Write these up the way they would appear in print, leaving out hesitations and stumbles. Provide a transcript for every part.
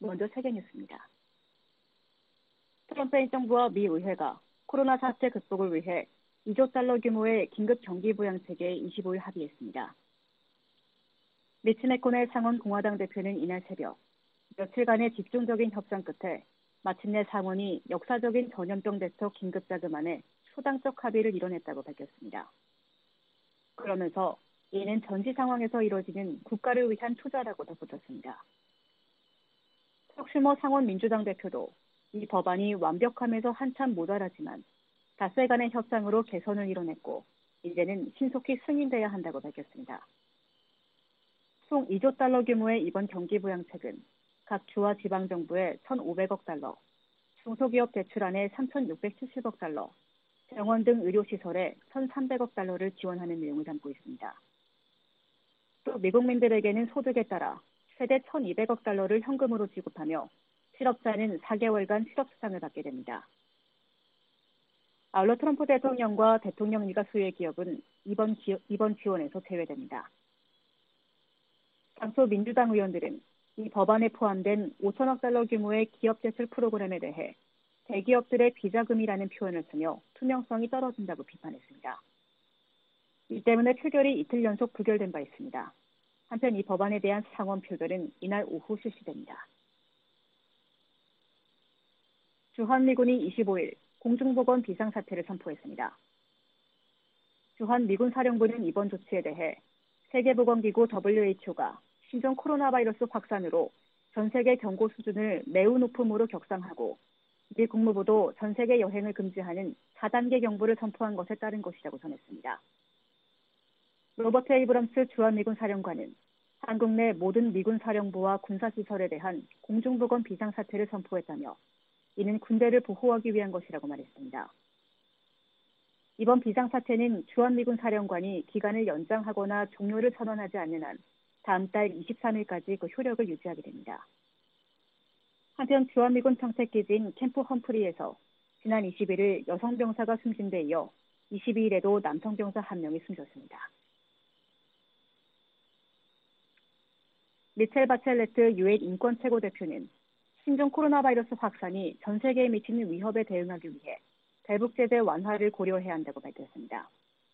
먼저 세계 뉴스입니다. 트럼프 행정부와 미 의회가 코로나 사태 극복을 위해 2조 달러 규모의 긴급 경기 부양책에 25일 합의했습니다. 미치 맥코넬 상원 공화당 대표는 이날 새벽 며칠간의 집중적인 협상 끝에 마침내 상원이 역사적인 전염병 대처 긴급자금안에 초당적 합의를 이뤄냈다고 밝혔습니다. 그러면서 이는 전시 상황에서 이뤄지는 국가를 위한 투자라고 덧붙였습니다. 척 슈머 상원 민주당 대표도 이 법안이 완벽함에서 한참 모자라지만 닷새간의 협상으로 개선을 이뤄냈고 이제는 신속히 승인돼야 한다고 밝혔습니다. 총 2조 달러 규모의 이번 경기부양책은 각 주와 지방정부에 1,500억 달러, 중소기업 대출안에 3,670억 달러, 병원 등 의료시설에 1,300억 달러를 지원하는 내용을 담고 있습니다. 또 미국민들에게는 소득에 따라 최대 1,200억 달러를 현금으로 지급하며 실업자는 4개월간 실업수당을 받게 됩니다. 아울러 트럼프 대통령과 대통령 일가 수의 기업은 이번 지원에서 제외됩니다. 당초 민주당 의원들은 이 법안에 포함된 5천억 달러 규모의 기업 대출 프로그램에 대해 대기업들의 비자금이라는 표현을 쓰며 투명성이 떨어진다고 비판했습니다. 이 때문에 표결이 이틀 연속 부결된 바 있습니다. 한편 이 법안에 대한 상원 표결은 이날 오후 실시됩니다. 주한미군이 25일 공중보건 비상사태를 선포했습니다. 주한미군 사령부는 이번 조치에 대해 세계보건기구 WHO가 신종 코로나 바이러스 확산으로 전 세계 경고 수준을 매우 높음으로 격상하고 미 국무부도 전 세계 여행을 금지하는 4단계 경보를 선포한 것에 따른 것이라고 전했습니다. 로버트 에이브럼스 주한미군 사령관은 한국 내 모든 미군 사령부와 군사시설에 대한 공중보건 비상사태를 선포했다며 이는 군대를 보호하기 위한 것이라고 말했습니다. 이번 비상사태는 주한미군 사령관이 기간을 연장하거나 종료를 선언하지 않는 한 다음 달 23일까지 그 효력을 유지하게 됩니다. 한편 주한미군 정책기지인 캠프 험프리에서 지난 21일 여성 병사가 숨진 데 이어 22일에도 남성 병사 1명이 숨졌습니다. 미첼 바첼레트 유엔 인권 최고대표는 신종 코로나 바이러스 확산이 전 세계에 미치는 위협에 대응하기 위해 대북 제재 완화를 고려해야 한다고 밝혔습니다.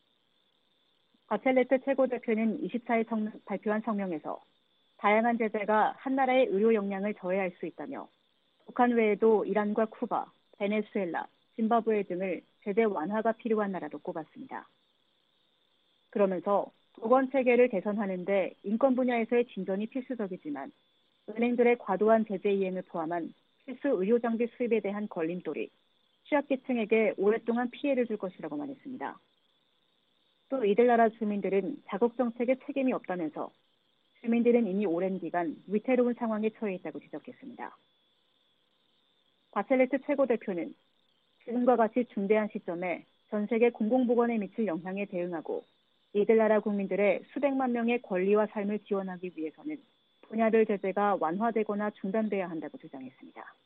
바첼레트 최고대표는 24일 발표한 성명에서 다양한 제재가 한 나라의 의료 역량을 저해할 수 있다며 북한 외에도 이란과 쿠바, 베네수엘라, 짐바브웨 등을 제재 완화가 필요한 나라로 꼽았습니다. 그러면서 보건 체계를 개선하는 데 인권 분야에서의 진전이 필수적이지만 은행들의 과도한 제재 이행을 포함한 필수 의료장비 수입에 대한 걸림돌이 취약계층에게 오랫동안 피해를 줄 것이라고 말했습니다. 또 이들 나라 주민들은 자국 정책에 책임이 없다면서 주민들은 이미 오랜 기간 위태로운 상황에 처해 있다고 지적했습니다. 바첼레트 최고대표는 지금과 같이 중대한 시점에 전 세계 공공보건에 미칠 영향에 대응하고 이들 나라 국민들의 수백만 명의 권리와 삶을 지원하기 위해서는 분야별 제재가 완화되거나 중단돼야 한다고 주장했습니다.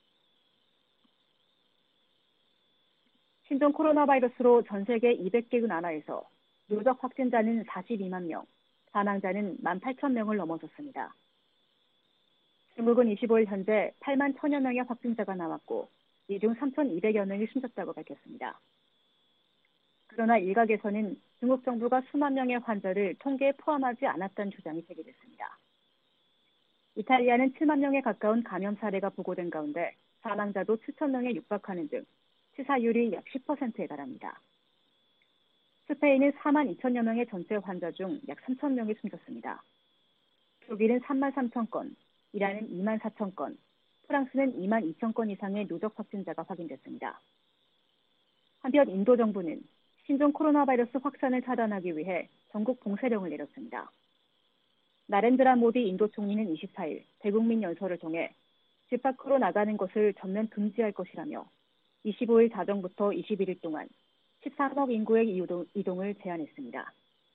신종 코로나 바이러스로 전 세계 200개 나라에서 누적 확진자는 42만 명, 사망자는 18,000명을 넘어섰습니다. 중국은 25일 현재 8만 1,000여 명의 확진자가 나왔고 이 중 3,200여 명이 숨졌다고 밝혔습니다. 그러나 일각에서는 중국 정부가 수만 명의 환자를 통계에 포함하지 않았다는 주장이 제기됐습니다. 이탈리아는 7만 명에 가까운 감염 사례가 보고된 가운데 사망자도 7,000명에 육박하는 등 치사율이 약 10%에 달합니다. 스페인은 4만 2천여 명의 전체 환자 중 약 3천 명이 숨졌습니다. 독일은 3만 3천 건, 이란은 2만 4천 건, 프랑스는 2만 2천 건 이상의 누적 확진자가 확인됐습니다. 한편 인도 정부는 신종 코로나 바이러스 확산을 차단하기 위해 전국 봉쇄령을 내렸습니다. 나렌드라 모디 인도 총리는 24일 대국민 연설을 통해 집 밖으로 나가는 것을 전면 금지할 것이라며 25일 자정부터 21일 동안 13억 인구의 이동을 제한했습니다.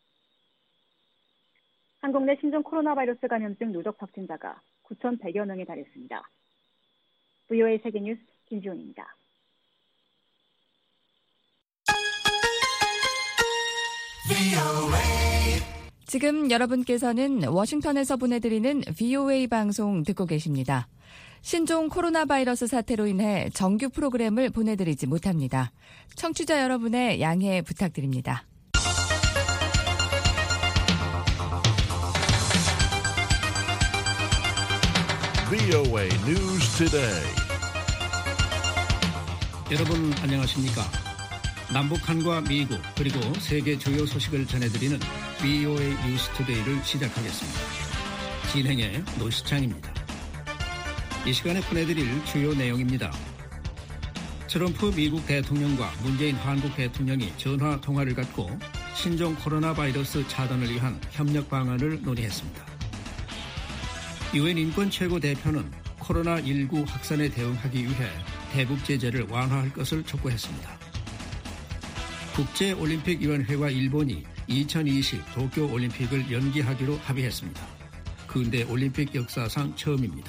한국 내 신종 코로나 바이러스 감염증 누적 확진자가 9,100여 명에 달했습니다. VOA 세계뉴스 김지훈입니다. 지금 여러분께서는 워싱턴에서 보내드리는 VOA 방송 듣고 계십니다. 신종 코로나 바이러스 사태로 인해 정규 프로그램을 보내드리지 못합니다. 청취자 여러분의 양해 부탁드립니다. VOA News Today. 여러분 안녕하십니까? 남북한과 미국 그리고 세계 주요 소식을 전해드리는 VOA News Today를 시작하겠습니다. 진행의 노시창입니다. 이 시간에 보내드릴 주요 내용입니다. 트럼프 미국 대통령과 문재인 한국 대통령이 전화 통화를 갖고 신종 코로나 바이러스 차단을 위한 협력 방안을 논의했습니다. 유엔 인권 최고 대표는 코로나19 확산에 대응하기 위해 대북 제재를 완화할 것을 촉구했습니다. 국제올림픽위원회와 일본이 2020 도쿄올림픽을 연기하기로 합의했습니다. 근대 올림픽 역사상 처음입니다.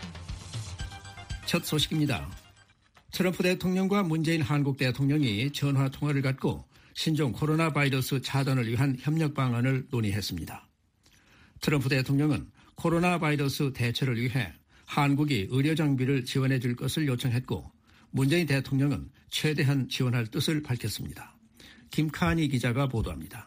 첫 소식입니다. 트럼프 대통령과 문재인 한국 대통령이 전화 통화를 갖고 신종 코로나 바이러스 차단을 위한 협력 방안을 논의했습니다. 트럼프 대통령은 코로나 바이러스 대처를 위해 한국이 의료 장비를 지원해 줄 것을 요청했고 문재인 대통령은 최대한 지원할 뜻을 밝혔습니다. 김카니 기자가 보도합니다.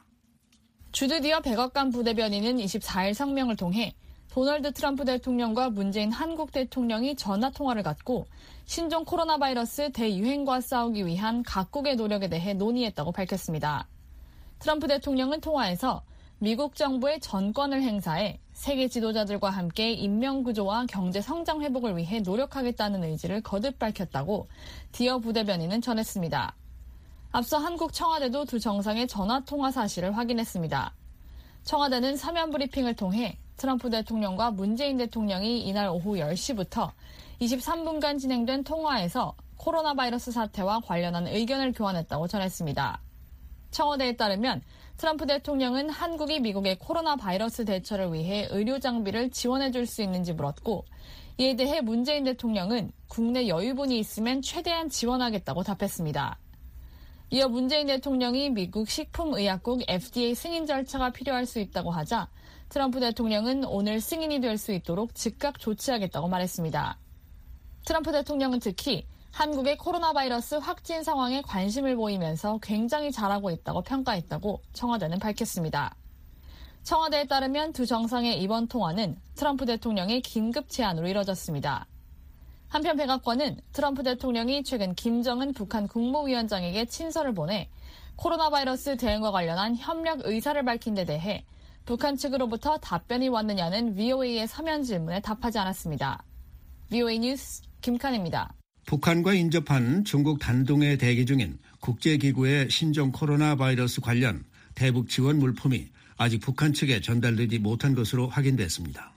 주드디어 백악관 부대변인은 24일 성명을 통해 도널드 트럼프 대통령과 문재인 한국 대통령이 전화 통화를 갖고 신종 코로나 바이러스 대유행과 싸우기 위한 각국의 노력에 대해 논의했다고 밝혔습니다. 트럼프 대통령은 통화에서 미국 정부의 전권을 행사해 세계 지도자들과 함께 인명구조와 경제 성장 회복을 위해 노력하겠다는 의지를 거듭 밝혔다고 디어 부대변인은 전했습니다. 앞서 한국 청와대도 두 정상의 전화통화 사실을 확인했습니다. 청와대는 서면 브리핑을 통해 트럼프 대통령과 문재인 대통령이 이날 오후 10시부터 23분간 진행된 통화에서 코로나 바이러스 사태와 관련한 의견을 교환했다고 전했습니다. 청와대에 따르면 트럼프 대통령은 한국이 미국의 코로나 바이러스 대처를 위해 의료 장비를 지원해 줄 수 있는지 물었고 이에 대해 문재인 대통령은 국내 여유분이 있으면 최대한 지원하겠다고 답했습니다. 이어 문재인 대통령이 미국 식품의약국 FDA 승인 절차가 필요할 수 있다고 하자 트럼프 대통령은 오늘 승인이 될 수 있도록 즉각 조치하겠다고 말했습니다. 트럼프 대통령은 특히 한국의 코로나 바이러스 확진 상황에 관심을 보이면서 굉장히 잘하고 있다고 평가했다고 청와대는 밝혔습니다. 청와대에 따르면 두 정상의 이번 통화는 트럼프 대통령의 긴급 제안으로 이뤄졌습니다. 한편 백악관은 트럼프 대통령이 최근 김정은 북한 국무위원장에게 친서를 보내 코로나 바이러스 대응과 관련한 협력 의사를 밝힌 데 대해 북한 측으로부터 답변이 왔느냐는 VOA의 서면 질문에 답하지 않았습니다. VOA 뉴스 김칸입니다. 북한과 인접한 중국 단둥에 대기 중인 국제기구의 신종 코로나 바이러스 관련 대북 지원 물품이 아직 북한 측에 전달되지 못한 것으로 확인됐습니다.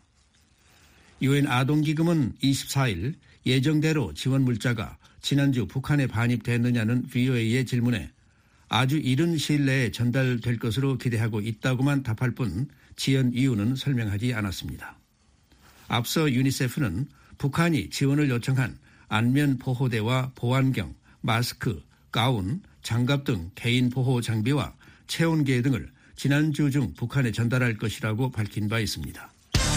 유엔 아동기금은 24일 예정대로 지원 물자가 지난주 북한에 반입됐느냐는 VOA의 질문에 아주 이른 시일 내에 전달될 것으로 기대하고 있다고만 답할 뿐 지연 이유는 설명하지 않았습니다. 앞서 유니세프는 북한이 지원을 요청한 안면 보호대와 보안경, 마스크, 가운, 장갑 등 개인 보호 장비와 체온계 등을 지난주 중 북한에 전달할 것이라고 밝힌 바 있습니다.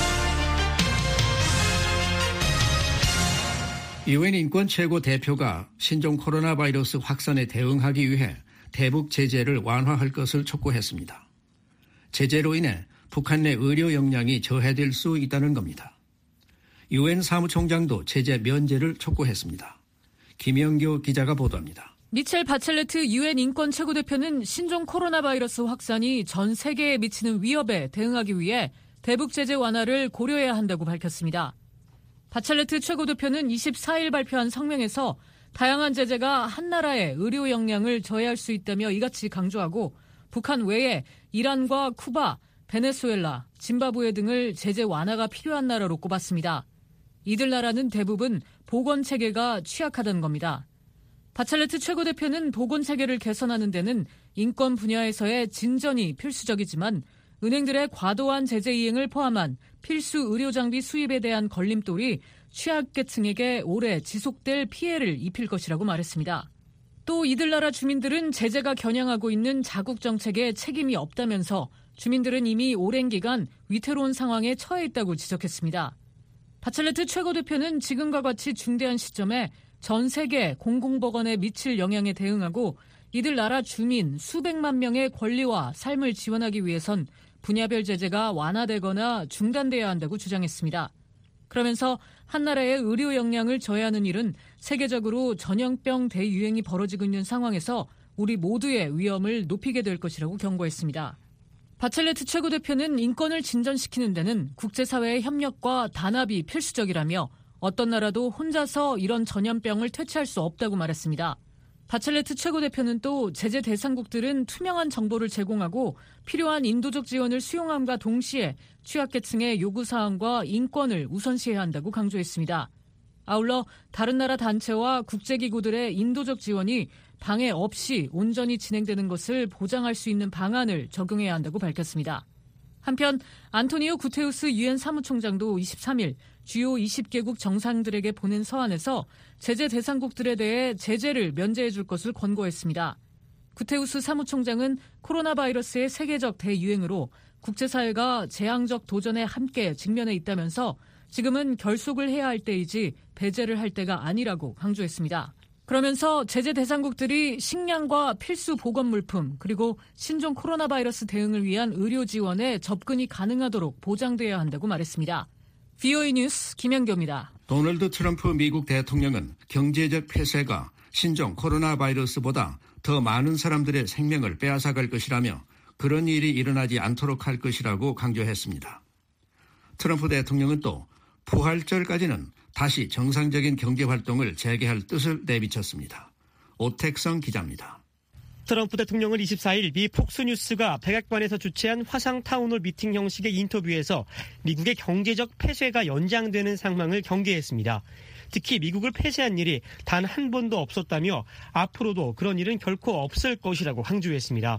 유엔 인권 최고 대표가 신종 코로나 바이러스 확산에 대응하기 위해 대북 제재를 완화할 것을 촉구했습니다. 제재로 인해 북한 내 의료 역량이 저해될 수 있다는 겁니다. 유엔 사무총장도 제재 면제를 촉구했습니다. 김영교 기자가 보도합니다. 미첼 바첼레트 유엔 인권 최고대표는 신종 코로나 바이러스 확산이 전 세계에 미치는 위협에 대응하기 위해 대북 제재 완화를 고려해야 한다고 밝혔습니다. 바첼레트 최고대표는 24일 발표한 성명에서 다양한 제재가 한 나라의 의료 역량을 저해할 수 있다며 이같이 강조하고 북한 외에 이란과 쿠바, 베네수엘라, 짐바브웨 등을 제재 완화가 필요한 나라로 꼽았습니다. 이들 나라는 대부분 보건체계가 취약하다는 겁니다. 바첼레트 최고대표는 보건체계를 개선하는 데는 인권 분야에서의 진전이 필수적이지만 은행들의 과도한 제재 이행을 포함한 필수 의료장비 수입에 대한 걸림돌이 취약계층에게 오래 지속될 피해를 입힐 것이라고 말했습니다. 또 이들 나라 주민들은 제재가 겨냥하고 있는 자국 정책에 책임이 없다면서 주민들은 이미 오랜 기간 위태로운 상황에 처해 있다고 지적했습니다. 바첼레트 최고 대표는 지금과 같이 중대한 시점에 전 세계 공공보건에 미칠 영향에 대응하고 이들 나라 주민 수백만 명의 권리와 삶을 지원하기 위해선 분야별 제재가 완화되거나 중단돼야 한다고 주장했습니다. 그러면서 한 나라의 의료 역량을 저해하는 일은 세계적으로 전염병 대유행이 벌어지고 있는 상황에서 우리 모두의 위험을 높이게 될 것이라고 경고했습니다. 바첼레트 최고 대표는 인권을 진전시키는 데는 국제사회의 협력과 단합이 필수적이라며 어떤 나라도 혼자서 이런 전염병을 퇴치할 수 없다고 말했습니다. 바첼레트 최고 대표는 또 제재 대상국들은 투명한 정보를 제공하고 필요한 인도적 지원을 수용함과 동시에 취약계층의 요구사항과 인권을 우선시해야 한다고 강조했습니다. 아울러 다른 나라 단체와 국제기구들의 인도적 지원이 방해 없이 온전히 진행되는 것을 보장할 수 있는 방안을 적용해야 한다고 밝혔습니다. 한편 안토니오 구테우스 유엔 사무총장도 23일 주요 20개국 정상들에게 보낸 서한에서 제재 대상국들에 대해 제재를 면제해 줄 것을 권고했습니다. 구테우스 사무총장은 코로나 바이러스의 세계적 대유행으로 국제사회가 재앙적 도전에 함께 직면해 있다면서 지금은 결속을 해야 할 때이지 배제를 할 때가 아니라고 강조했습니다. 그러면서 제재 대상국들이 식량과 필수 보건물품 그리고 신종 코로나 바이러스 대응을 위한 의료 지원에 접근이 가능하도록 보장돼야 한다고 말했습니다. VOA 뉴스 김현교입니다. 도널드 트럼프 미국 대통령은 경제적 폐쇄가 신종 코로나 바이러스보다 더 많은 사람들의 생명을 빼앗아갈 것이라며 그런 일이 일어나지 않도록 할 것이라고 강조했습니다. 트럼프 대통령은 또 부활절까지는 다시 정상적인 경제활동을 재개할 뜻을 내비쳤습니다. 오택성 기자입니다. 트럼프 대통령은 24일 미 폭스뉴스가 백악관에서 주최한 화상 타운홀 미팅 형식의 인터뷰에서 미국의 경제적 폐쇄가 연장되는 상황을 경계했습니다. 특히 미국을 폐쇄한 일이 단 한 번도 없었다며 앞으로도 그런 일은 결코 없을 것이라고 강조했습니다.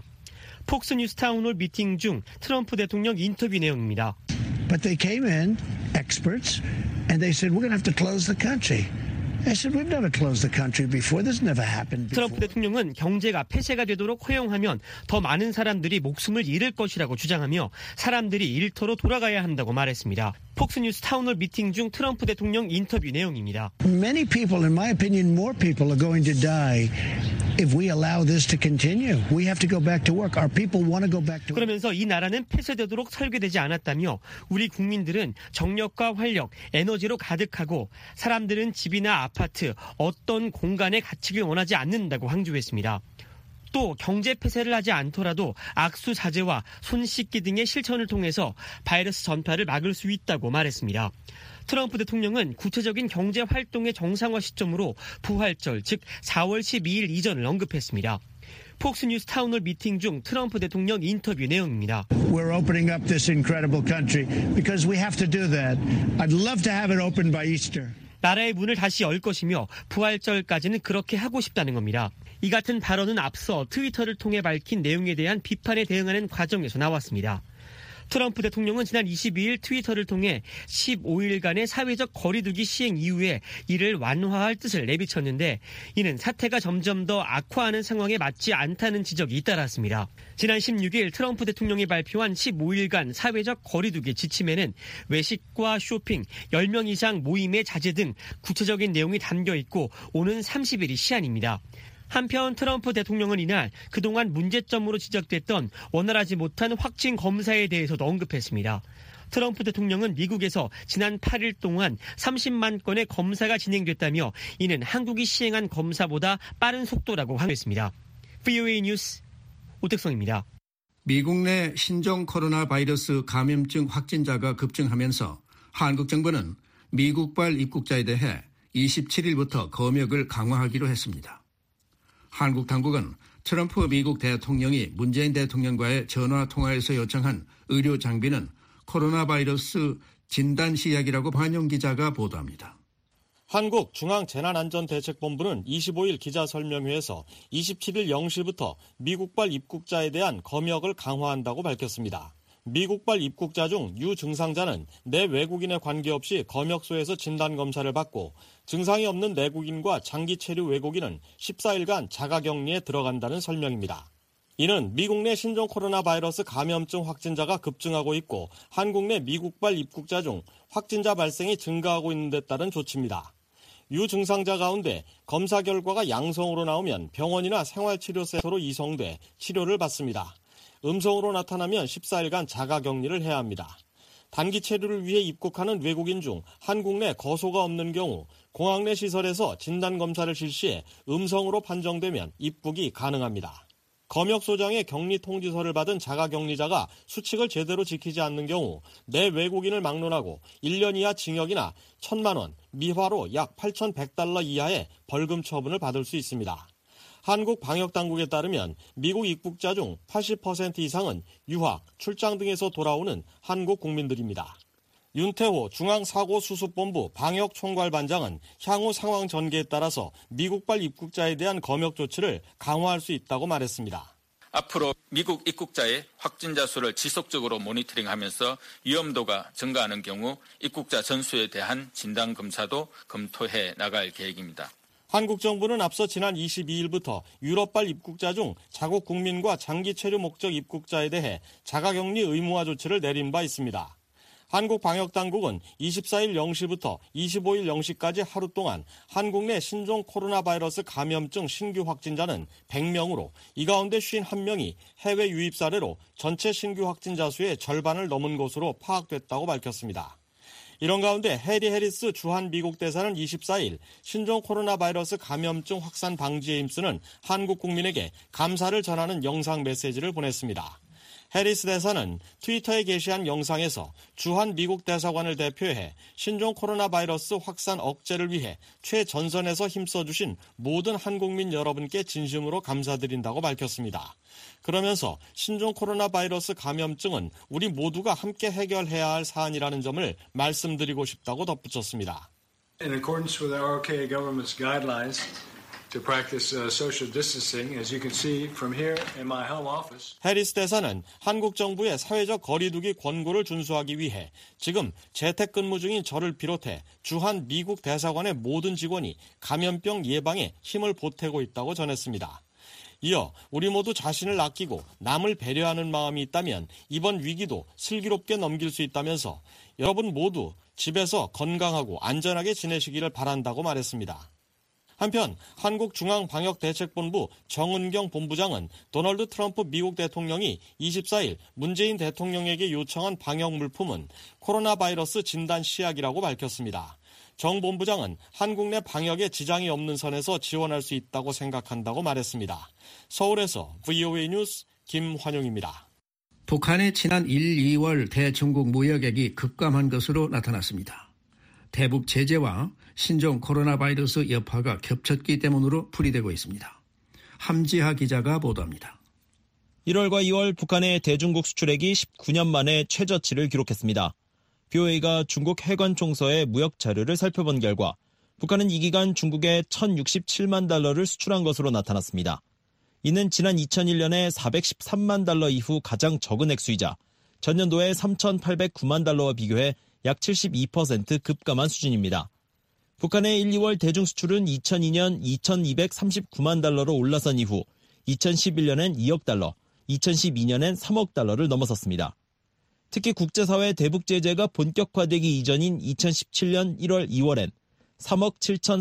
폭스뉴스 타운홀 미팅 중 트럼프 대통령 인터뷰 내용입니다. But they came in, experts, and they said, we're going to have to close the country. I said, we've never closed the country before. This never happened before. 트럼프 대통령은 경제가 폐쇄가 되도록 허용하면 더 많은 사람들이 목숨을 잃을 것이라고 주장하며 사람들이 일터로 돌아가야 한다고 말했습니다. 폭스뉴스 타운홀 미팅 중 트럼프 대통령 인터뷰 내용입니다. Many people, in my opinion, more people are going to die if we allow this to continue. We have to go back to work. Our people want to go back to work. 그러면서 이 나라는 폐쇄되도록 설계되지 않았다며 우리 국민들은 정력과 활력, 에너지로 가득하고 사람들은 집이나 아파트, 어떤 공간에 갇히길 원하지 않는다고 강조했습니다. 또 경제 폐쇄를 하지 않더라도 악수 사제와 손 씻기 등의 실천을 통해서 바이러스 전파를 막을 수 있다고 말했습니다. 트럼프 대통령은 구체적인 경제 활동의 정상화 시점으로 부활절, 즉 4월 12일 이전을 언급했습니다. 폭스뉴스 타운홀 미팅 중 트럼프 대통령 인터뷰 내용입니다. We're opening up this incredible country because we have to do that. I'd love to have it open by Easter. 나라의 문을 다시 열 것이며 부활절까지는 그렇게 하고 싶다는 겁니다. 이 같은 발언은 앞서 트위터를 통해 밝힌 내용에 대한 비판에 대응하는 과정에서 나왔습니다. 트럼프 대통령은 지난 22일 트위터를 통해 15일간의 사회적 거리두기 시행 이후에 이를 완화할 뜻을 내비쳤는데 이는 사태가 점점 더 악화하는 상황에 맞지 않다는 지적이 잇따랐습니다. 지난 16일 트럼프 대통령이 발표한 15일간 사회적 거리두기 지침에는 외식과 쇼핑, 10명 이상 모임의 자제 등 구체적인 내용이 담겨 있고 오는 30일이 시한입니다. 한편 트럼프 대통령은 이날 그동안 문제점으로 지적됐던 원활하지 못한 확진 검사에 대해서도 언급했습니다. 트럼프 대통령은 미국에서 지난 8일 동안 30만 건의 검사가 진행됐다며 이는 한국이 시행한 검사보다 빠른 속도라고 강조했습니다. VOA 뉴스 오택성입니다. 미국 내 신종 코로나 바이러스 감염증 확진자가 급증하면서 한국 정부는 미국발 입국자에 대해 27일부터 검역을 강화하기로 했습니다. 한국 당국은 트럼프 미국 대통령이 문재인 대통령과의 전화통화에서 요청한 의료 장비는 코로나 바이러스 진단 시약이라고 반영 기자가 보도합니다. 한국중앙재난안전대책본부는 25일 기자설명회에서 27일 0시부터 미국발 입국자에 대한 검역을 강화한다고 밝혔습니다. 미국발 입국자 중 유증상자는 내 외국인에 관계없이 검역소에서 진단검사를 받고 증상이 없는 내국인과 장기 체류 외국인은 14일간 자가격리에 들어간다는 설명입니다. 이는 미국 내 신종 코로나 바이러스 감염증 확진자가 급증하고 있고 한국 내 미국발 입국자 중 확진자 발생이 증가하고 있는 데 따른 조치입니다. 유증상자 가운데 검사 결과가 양성으로 나오면 병원이나 생활치료센터로 이송돼 치료를 받습니다. 음성으로 나타나면 14일간 자가격리를 해야 합니다. 단기 체류를 위해 입국하는 외국인 중 한국 내 거소가 없는 경우 공항 내 시설에서 진단검사를 실시해 음성으로 판정되면 입국이 가능합니다. 검역 소장의 격리 통지서를 받은 자가격리자가 수칙을 제대로 지키지 않는 경우 내 외국인을 막론하고 1년 이하 징역이나 1,000만 원, 미화로 약 8,100달러 이하의 벌금 처분을 받을 수 있습니다. 한국 방역당국에 따르면 미국 입국자 중 80% 이상은 유학, 출장 등에서 돌아오는 한국 국민들입니다. 윤태호 중앙사고수습본부 방역총괄반장은 향후 상황 전개에 따라서 미국발 입국자에 대한 검역 조치를 강화할 수 있다고 말했습니다. 앞으로 미국 입국자의 확진자 수를 지속적으로 모니터링하면서 위험도가 증가하는 경우 입국자 전수에 대한 진단검사도 검토해 나갈 계획입니다. 한국 정부는 앞서 지난 22일부터 유럽발 입국자 중 자국 국민과 장기 체류 목적 입국자에 대해 자가격리 의무화 조치를 내린 바 있습니다. 한국 방역당국은 24일 0시부터 25일 0시까지 하루 동안 한국 내 신종 코로나 바이러스 감염증 신규 확진자는 100명으로 이 가운데 51명이 해외 유입 사례로 전체 신규 확진자 수의 절반을 넘은 것으로 파악됐다고 밝혔습니다. 이런 가운데 해리 해리스 주한 미국 대사는 24일 신종 코로나 바이러스 감염증 확산 방지에 힘쓰는 한국 국민에게 감사를 전하는 영상 메시지를 보냈습니다. 해리스 대사는 트위터에 게시한 영상에서 주한 미국 대사관을 대표해 신종 코로나 바이러스 확산 억제를 위해 최전선에서 힘써주신 모든 한국민 여러분께 진심으로 감사드린다고 밝혔습니다. 그러면서 신종 코로나 바이러스 감염증은 우리 모두가 함께 해결해야 할 사안이라는 점을 말씀드리고 싶다고 덧붙였습니다. In accordance with our ROK government's guidelines, to practice social distancing, as you can see from here in my home office. 해리스 대사는 한국 정부의 사회적 거리두기 권고를 준수하기 위해 지금 재택근무 중인 저를 비롯해 주한 미국 대사관의 모든 직원이 감염병 예방에 힘을 보태고 있다고 전했습니다. 이어 우리 모두 자신을 아끼고 남을 배려하는 마음이 있다면 이번 위기도 슬기롭게 넘길 수 있다면서 여러분 모두 집에서 건강하고 안전하게 지내시기를 바란다고 말했습니다. 한편 한국중앙방역대책본부 정은경 본부장은 도널드 트럼프 미국 대통령이 24일 문재인 대통령에게 요청한 방역 물품은 코로나 바이러스 진단 시약이라고 밝혔습니다. 정 본부장은 한국 내 방역에 지장이 없는 선에서 지원할 수 있다고 생각한다고 말했습니다. 서울에서 VOA 뉴스 김환용입니다. 북한의 지난 1, 2월 대중국 무역액이 급감한 것으로 나타났습니다. 대북 제재와 신종 코로나 바이러스 여파가 겹쳤기 때문으로 풀이되고 있습니다. 함지하 기자가 보도합니다. 1월과 2월 북한의 대중국 수출액이 19년 만에 최저치를 기록했습니다. BOA가 중국 해관총서의 무역 자료를 살펴본 결과 북한은 이 기간 중국에 1,067만 달러를 수출한 것으로 나타났습니다. 이는 지난 2001년에 413만 달러 이후 가장 적은 액수이자 전년도의 3,809만 달러와 비교해 약 72% 급감한 수준입니다. 북한의 1, 2월 대중 수출은 2002년 2,239만 달러로 올라선 이후 2011년엔 2억 달러, 2012년엔 3억 달러를 넘어섰습니다. 특히 국제사회 대북 제재가 본격화되기 이전인 2017년 1월 2월엔 3억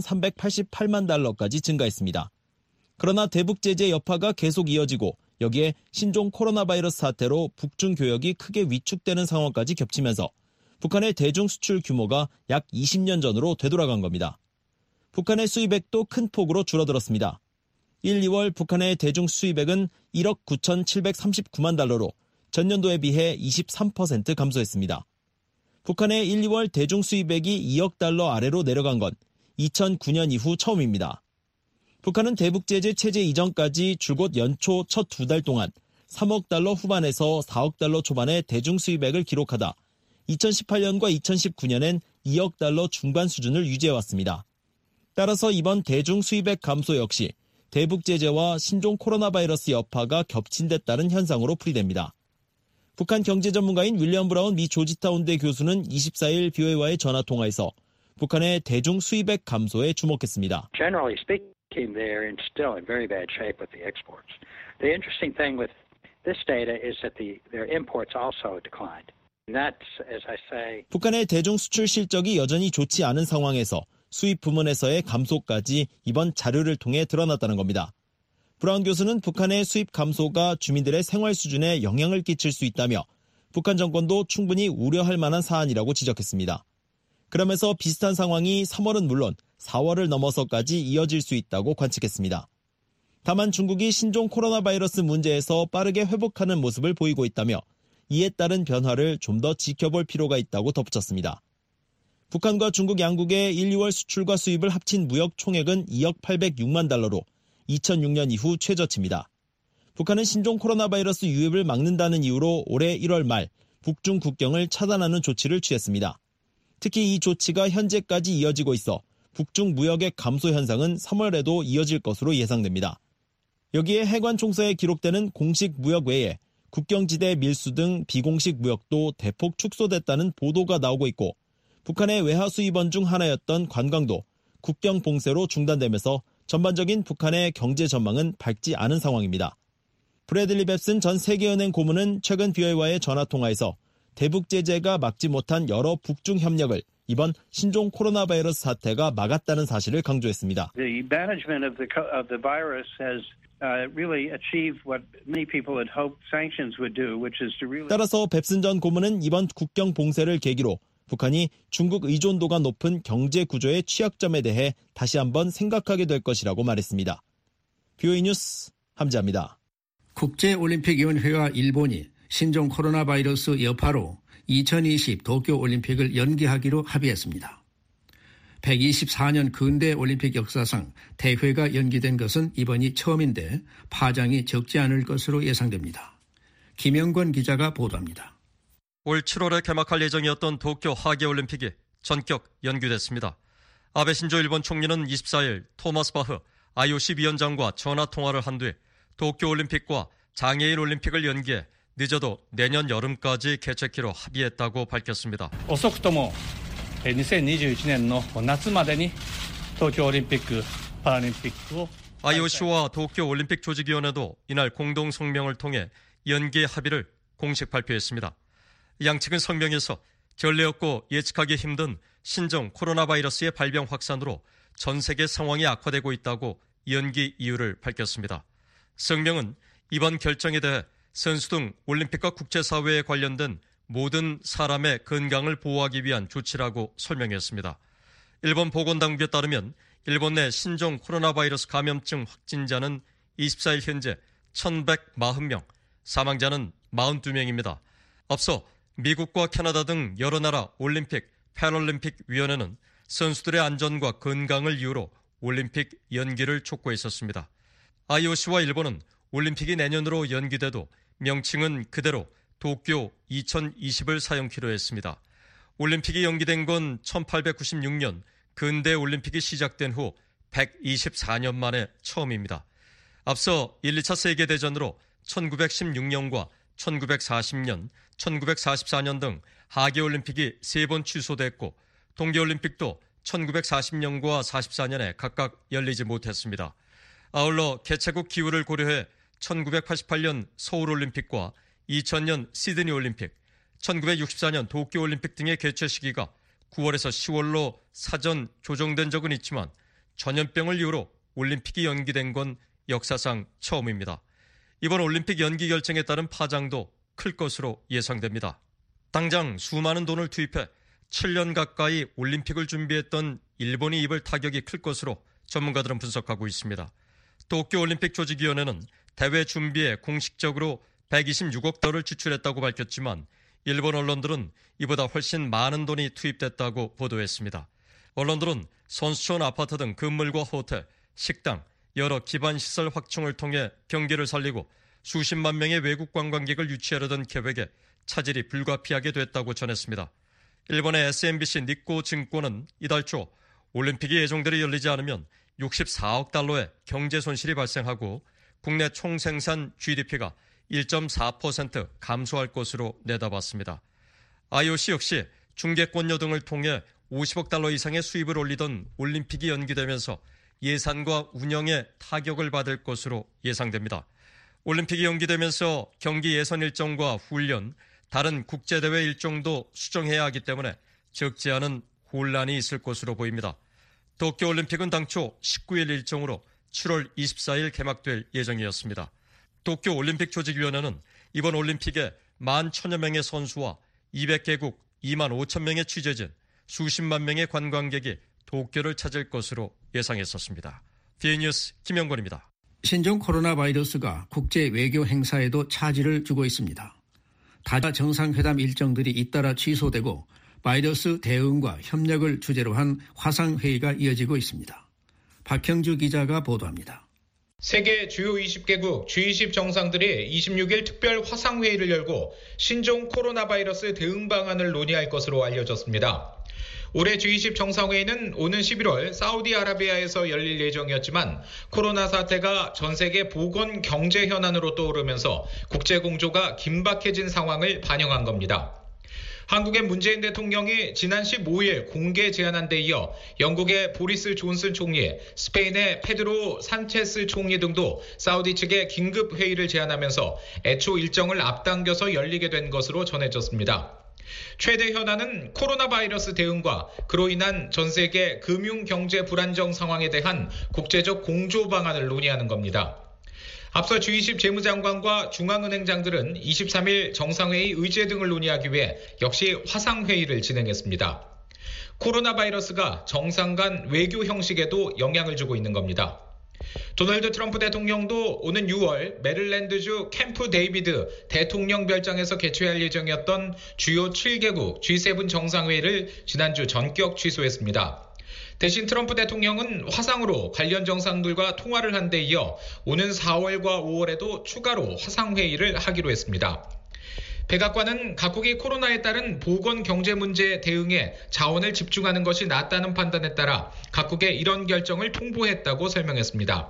7,388만 달러까지 증가했습니다. 그러나 대북 제재 여파가 계속 이어지고 여기에 신종 코로나 바이러스 사태로 북중 교역이 크게 위축되는 상황까지 겹치면서 북한의 대중 수출 규모가 약 20년 전으로 되돌아간 겁니다. 북한의 수입액도 큰 폭으로 줄어들었습니다. 1, 2월 북한의 대중 수입액은 1억 9,739만 달러로 전년도에 비해 23% 감소했습니다. 북한의 1, 2월 대중 수입액이 2억 달러 아래로 내려간 건 2009년 이후 처음입니다. 북한은 대북 제재 체제 이전까지 줄곧 연초 첫 2달 동안 3억 달러 후반에서 4억 달러 초반의 대중 수입액을 기록하다 2018년과 2019년엔 2억 달러 중반 수준을 유지해왔습니다. 따라서 이번 대중 수입액 감소 역시 대북 제재와 신종 코로나 바이러스 여파가 겹친 데 따른 현상으로 풀이됩니다. 북한 경제 전문가인 윌리엄 브라운 미 조지타운대 교수는 24일 BOA와의 전화통화에서 북한의 대중 수입액 감소에 주목했습니다. Generally speaking, they're still in very bad shape with the exports. The interesting thing with this data is that their imports also declined. That's, as I say, 북한의 대중 수출 실적이 여전히 좋지 않은 상황에서 수입 부문에서의 감소까지 이번 자료를 통해 드러났다는 겁니다. 브라운 교수는 북한의 수입 감소가 주민들의 생활 수준에 영향을 끼칠 수 있다며 북한 정권도 충분히 우려할 만한 사안이라고 지적했습니다. 그러면서 비슷한 상황이 3월은 물론 4월을 넘어서까지 이어질 수 있다고 관측했습니다. 다만 중국이 신종 코로나 바이러스 문제에서 빠르게 회복하는 모습을 보이고 있다며 이에 따른 변화를 좀 더 지켜볼 필요가 있다고 덧붙였습니다. 북한과 중국 양국의 1, 2월 수출과 수입을 합친 무역 총액은 2억 806만 달러로 2006년 이후 최저치입니다. 북한은 신종 코로나 바이러스 유입을 막는다는 이유로 올해 1월 말 북중 국경을 차단하는 조치를 취했습니다. 특히 이 조치가 현재까지 이어지고 있어 북중 무역의 감소 현상은 3월에도 이어질 것으로 예상됩니다. 여기에 해관 총서에 기록되는 공식 무역 외에 국경지대 밀수 등 비공식 무역도 대폭 축소됐다는 보도가 나오고 있고 북한의 외화 수입원 중 하나였던 관광도 국경 봉쇄로 중단되면서 전반적인 북한의 경제 전망은 밝지 않은 상황입니다. 브래들리 뱁슨 전 세계은행 고문은 최근 BOA와의 전화통화에서 대북 제재가 막지 못한 여러 북중 협력을 이번 신종 코로나 바이러스 사태가 막았다는 사실을 강조했습니다. The management of the virus has really achieved what many people had hoped sanctions would do, which is to really. 따라서 뱁슨 전 고문은 이번 국경 봉쇄를 계기로 북한이 중국 의존도가 높은 경제 구조의 취약점에 대해 다시 한번 생각하게 될 것이라고 말했습니다. BOA 뉴스 함지아입니다. 국제올림픽위원회와 일본이 신종 코로나 바이러스 여파로 2020 도쿄올림픽을 연기하기로 합의했습니다. 124년 근대 올림픽 역사상 대회가 연기된 것은 이번이 처음인데 파장이 적지 않을 것으로 예상됩니다. 김영권 기자가 보도합니다. 올 7월에 개막할 예정이었던 도쿄 하계올림픽이 전격 연기됐습니다. 아베 신조 일본 총리는 24일 토마스 바흐 IOC 위원장과 전화통화를 한 뒤 도쿄올림픽과 장애인 올림픽을 연기해 늦어도 내년 여름까지 개최키로 합의했다고 밝혔습니다. 遅くとも2021年の夏までに東京オリンピック・パラリンピックを IOC와 도쿄올림픽 조직위원회도 이날 공동 성명을 통해 연기 합의를 공식 발표했습니다. 양측은 성명에서 전례 없고 예측하기 힘든 신종 코로나 바이러스의 발병 확산으로 전 세계 상황이 악화되고 있다고 연기 이유를 밝혔습니다. 성명은 이번 결정에 대해 선수 등 올림픽과 국제사회에 관련된 모든 사람의 건강을 보호하기 위한 조치라고 설명했습니다. 일본 보건당국에 따르면 일본 내 신종 코로나 바이러스 감염증 확진자는 24일 현재 1,140명, 사망자는 42명입니다. 앞서 미국과 캐나다 등 여러 나라 올림픽, 패럴림픽 위원회는 선수들의 안전과 건강을 이유로 올림픽 연기를 촉구했었습니다. IOC와 일본은 올림픽이 내년으로 연기돼도 명칭은 그대로 도쿄 2020을 사용키로 했습니다. 올림픽이 연기된 건 1896년 근대 올림픽이 시작된 후 124년 만에 처음입니다. 앞서 1, 2차 세계대전으로 1916년과 1940년, 1944년 등 하계올림픽이 3번 취소됐고 동계올림픽도 1940년과 44년에 각각 열리지 못했습니다. 아울러 개최국 기후를 고려해 1988년 서울올림픽과 2000년 시드니올림픽, 1964년 도쿄올림픽 등의 개최 시기가 9월에서 10월로 사전 조정된 적은 있지만 전염병을 이유로 올림픽이 연기된 건 역사상 처음입니다. 이번 올림픽 연기 결정에 따른 파장도 클 것으로 예상됩니다. 당장 수많은 돈을 투입해 7년 가까이 올림픽을 준비했던 일본이 입을 타격이 클 것으로 전문가들은 분석하고 있습니다. 도쿄올림픽 조직위원회는 대회 준비에 공식적으로 126억 달러를 지출했다고 밝혔지만 일본 언론들은 이보다 훨씬 많은 돈이 투입됐다고 보도했습니다. 언론들은 선수촌 아파트 등 건물과 호텔, 식당, 여러 기반시설 확충을 통해 경기를 살리고 수십만 명의 외국 관광객을 유치하려던 계획에 차질이 불가피하게 됐다고 전했습니다. 일본의 SMBC 니코 증권은 이달 초 올림픽이 예정대로 열리지 않으면 64억 달러의 경제 손실이 발생하고 국내 총생산 GDP가 1.4% 감소할 것으로 내다봤습니다. IOC 역시 중개권료 등을 통해 50억 달러 이상의 수입을 올리던 올림픽이 연기되면서 예산과 운영에 타격을 받을 것으로 예상됩니다. 올림픽이 연기되면서 경기 예선 일정과 훈련, 다른 국제대회 일정도 수정해야 하기 때문에 적지 않은 혼란이 있을 것으로 보입니다. 도쿄올림픽은 당초 19일 일정으로 7월 24일 개막될 예정이었습니다. 도쿄올림픽 조직위원회는 이번 올림픽에 11,000여 명의 선수와 200개국 2만 5천 명의 취재진, 수십만 명의 관광객이 도쿄를 찾을 것으로 예상했었습니다. DN뉴스 김영권입니다. 신종 코로나 바이러스가 국제 외교 행사에도 차질을 주고 있습니다. 다자 정상회담 일정들이 잇따라 취소되고 바이러스 대응과 협력을 주제로 한 화상회의가 이어지고 있습니다. 박형주 기자가 보도합니다. 세계 주요 20개국 G20 정상들이 26일 특별 화상회의를 열고 신종 코로나 바이러스 대응 방안을 논의할 것으로 알려졌습니다. 올해 G20 정상회의는 오는 11월 사우디아라비아에서 열릴 예정이었지만 코로나 사태가 전 세계 보건 경제 현안으로 떠오르면서 국제 공조가 긴박해진 상황을 반영한 겁니다. 한국의 문재인 대통령이 지난 15일 공개 제안한 데 이어 영국의 보리스 존슨 총리, 스페인의 페드로 산체스 총리 등도 사우디 측에 긴급 회의를 제안하면서 애초 일정을 앞당겨서 열리게 된 것으로 전해졌습니다. 최대 현안은 코로나 바이러스 대응과 그로 인한 전 세계 금융 경제 불안정 상황에 대한 국제적 공조 방안을 논의하는 겁니다. 앞서 G20 재무장관과 중앙은행장들은 23일 정상회의 의제 등을 논의하기 위해 역시 화상회의를 진행했습니다. 코로나 바이러스가 정상 간 외교 형식에도 영향을 주고 있는 겁니다. 도널드 트럼프 대통령도 오는 6월 메릴랜드주 캠프 데이비드 대통령 별장에서 개최할 예정이었던 주요 7개국 G7 정상회의를 지난주 전격 취소했습니다. 대신 트럼프 대통령은 화상으로 관련 정상들과 통화를 한 데 이어 오는 4월과 5월에도 추가로 화상회의를 하기로 했습니다. 백악관은 각국이 코로나에 따른 보건 경제 문제 대응에 자원을 집중하는 것이 낫다는 판단에 따라 각국에 이런 결정을 통보했다고 설명했습니다.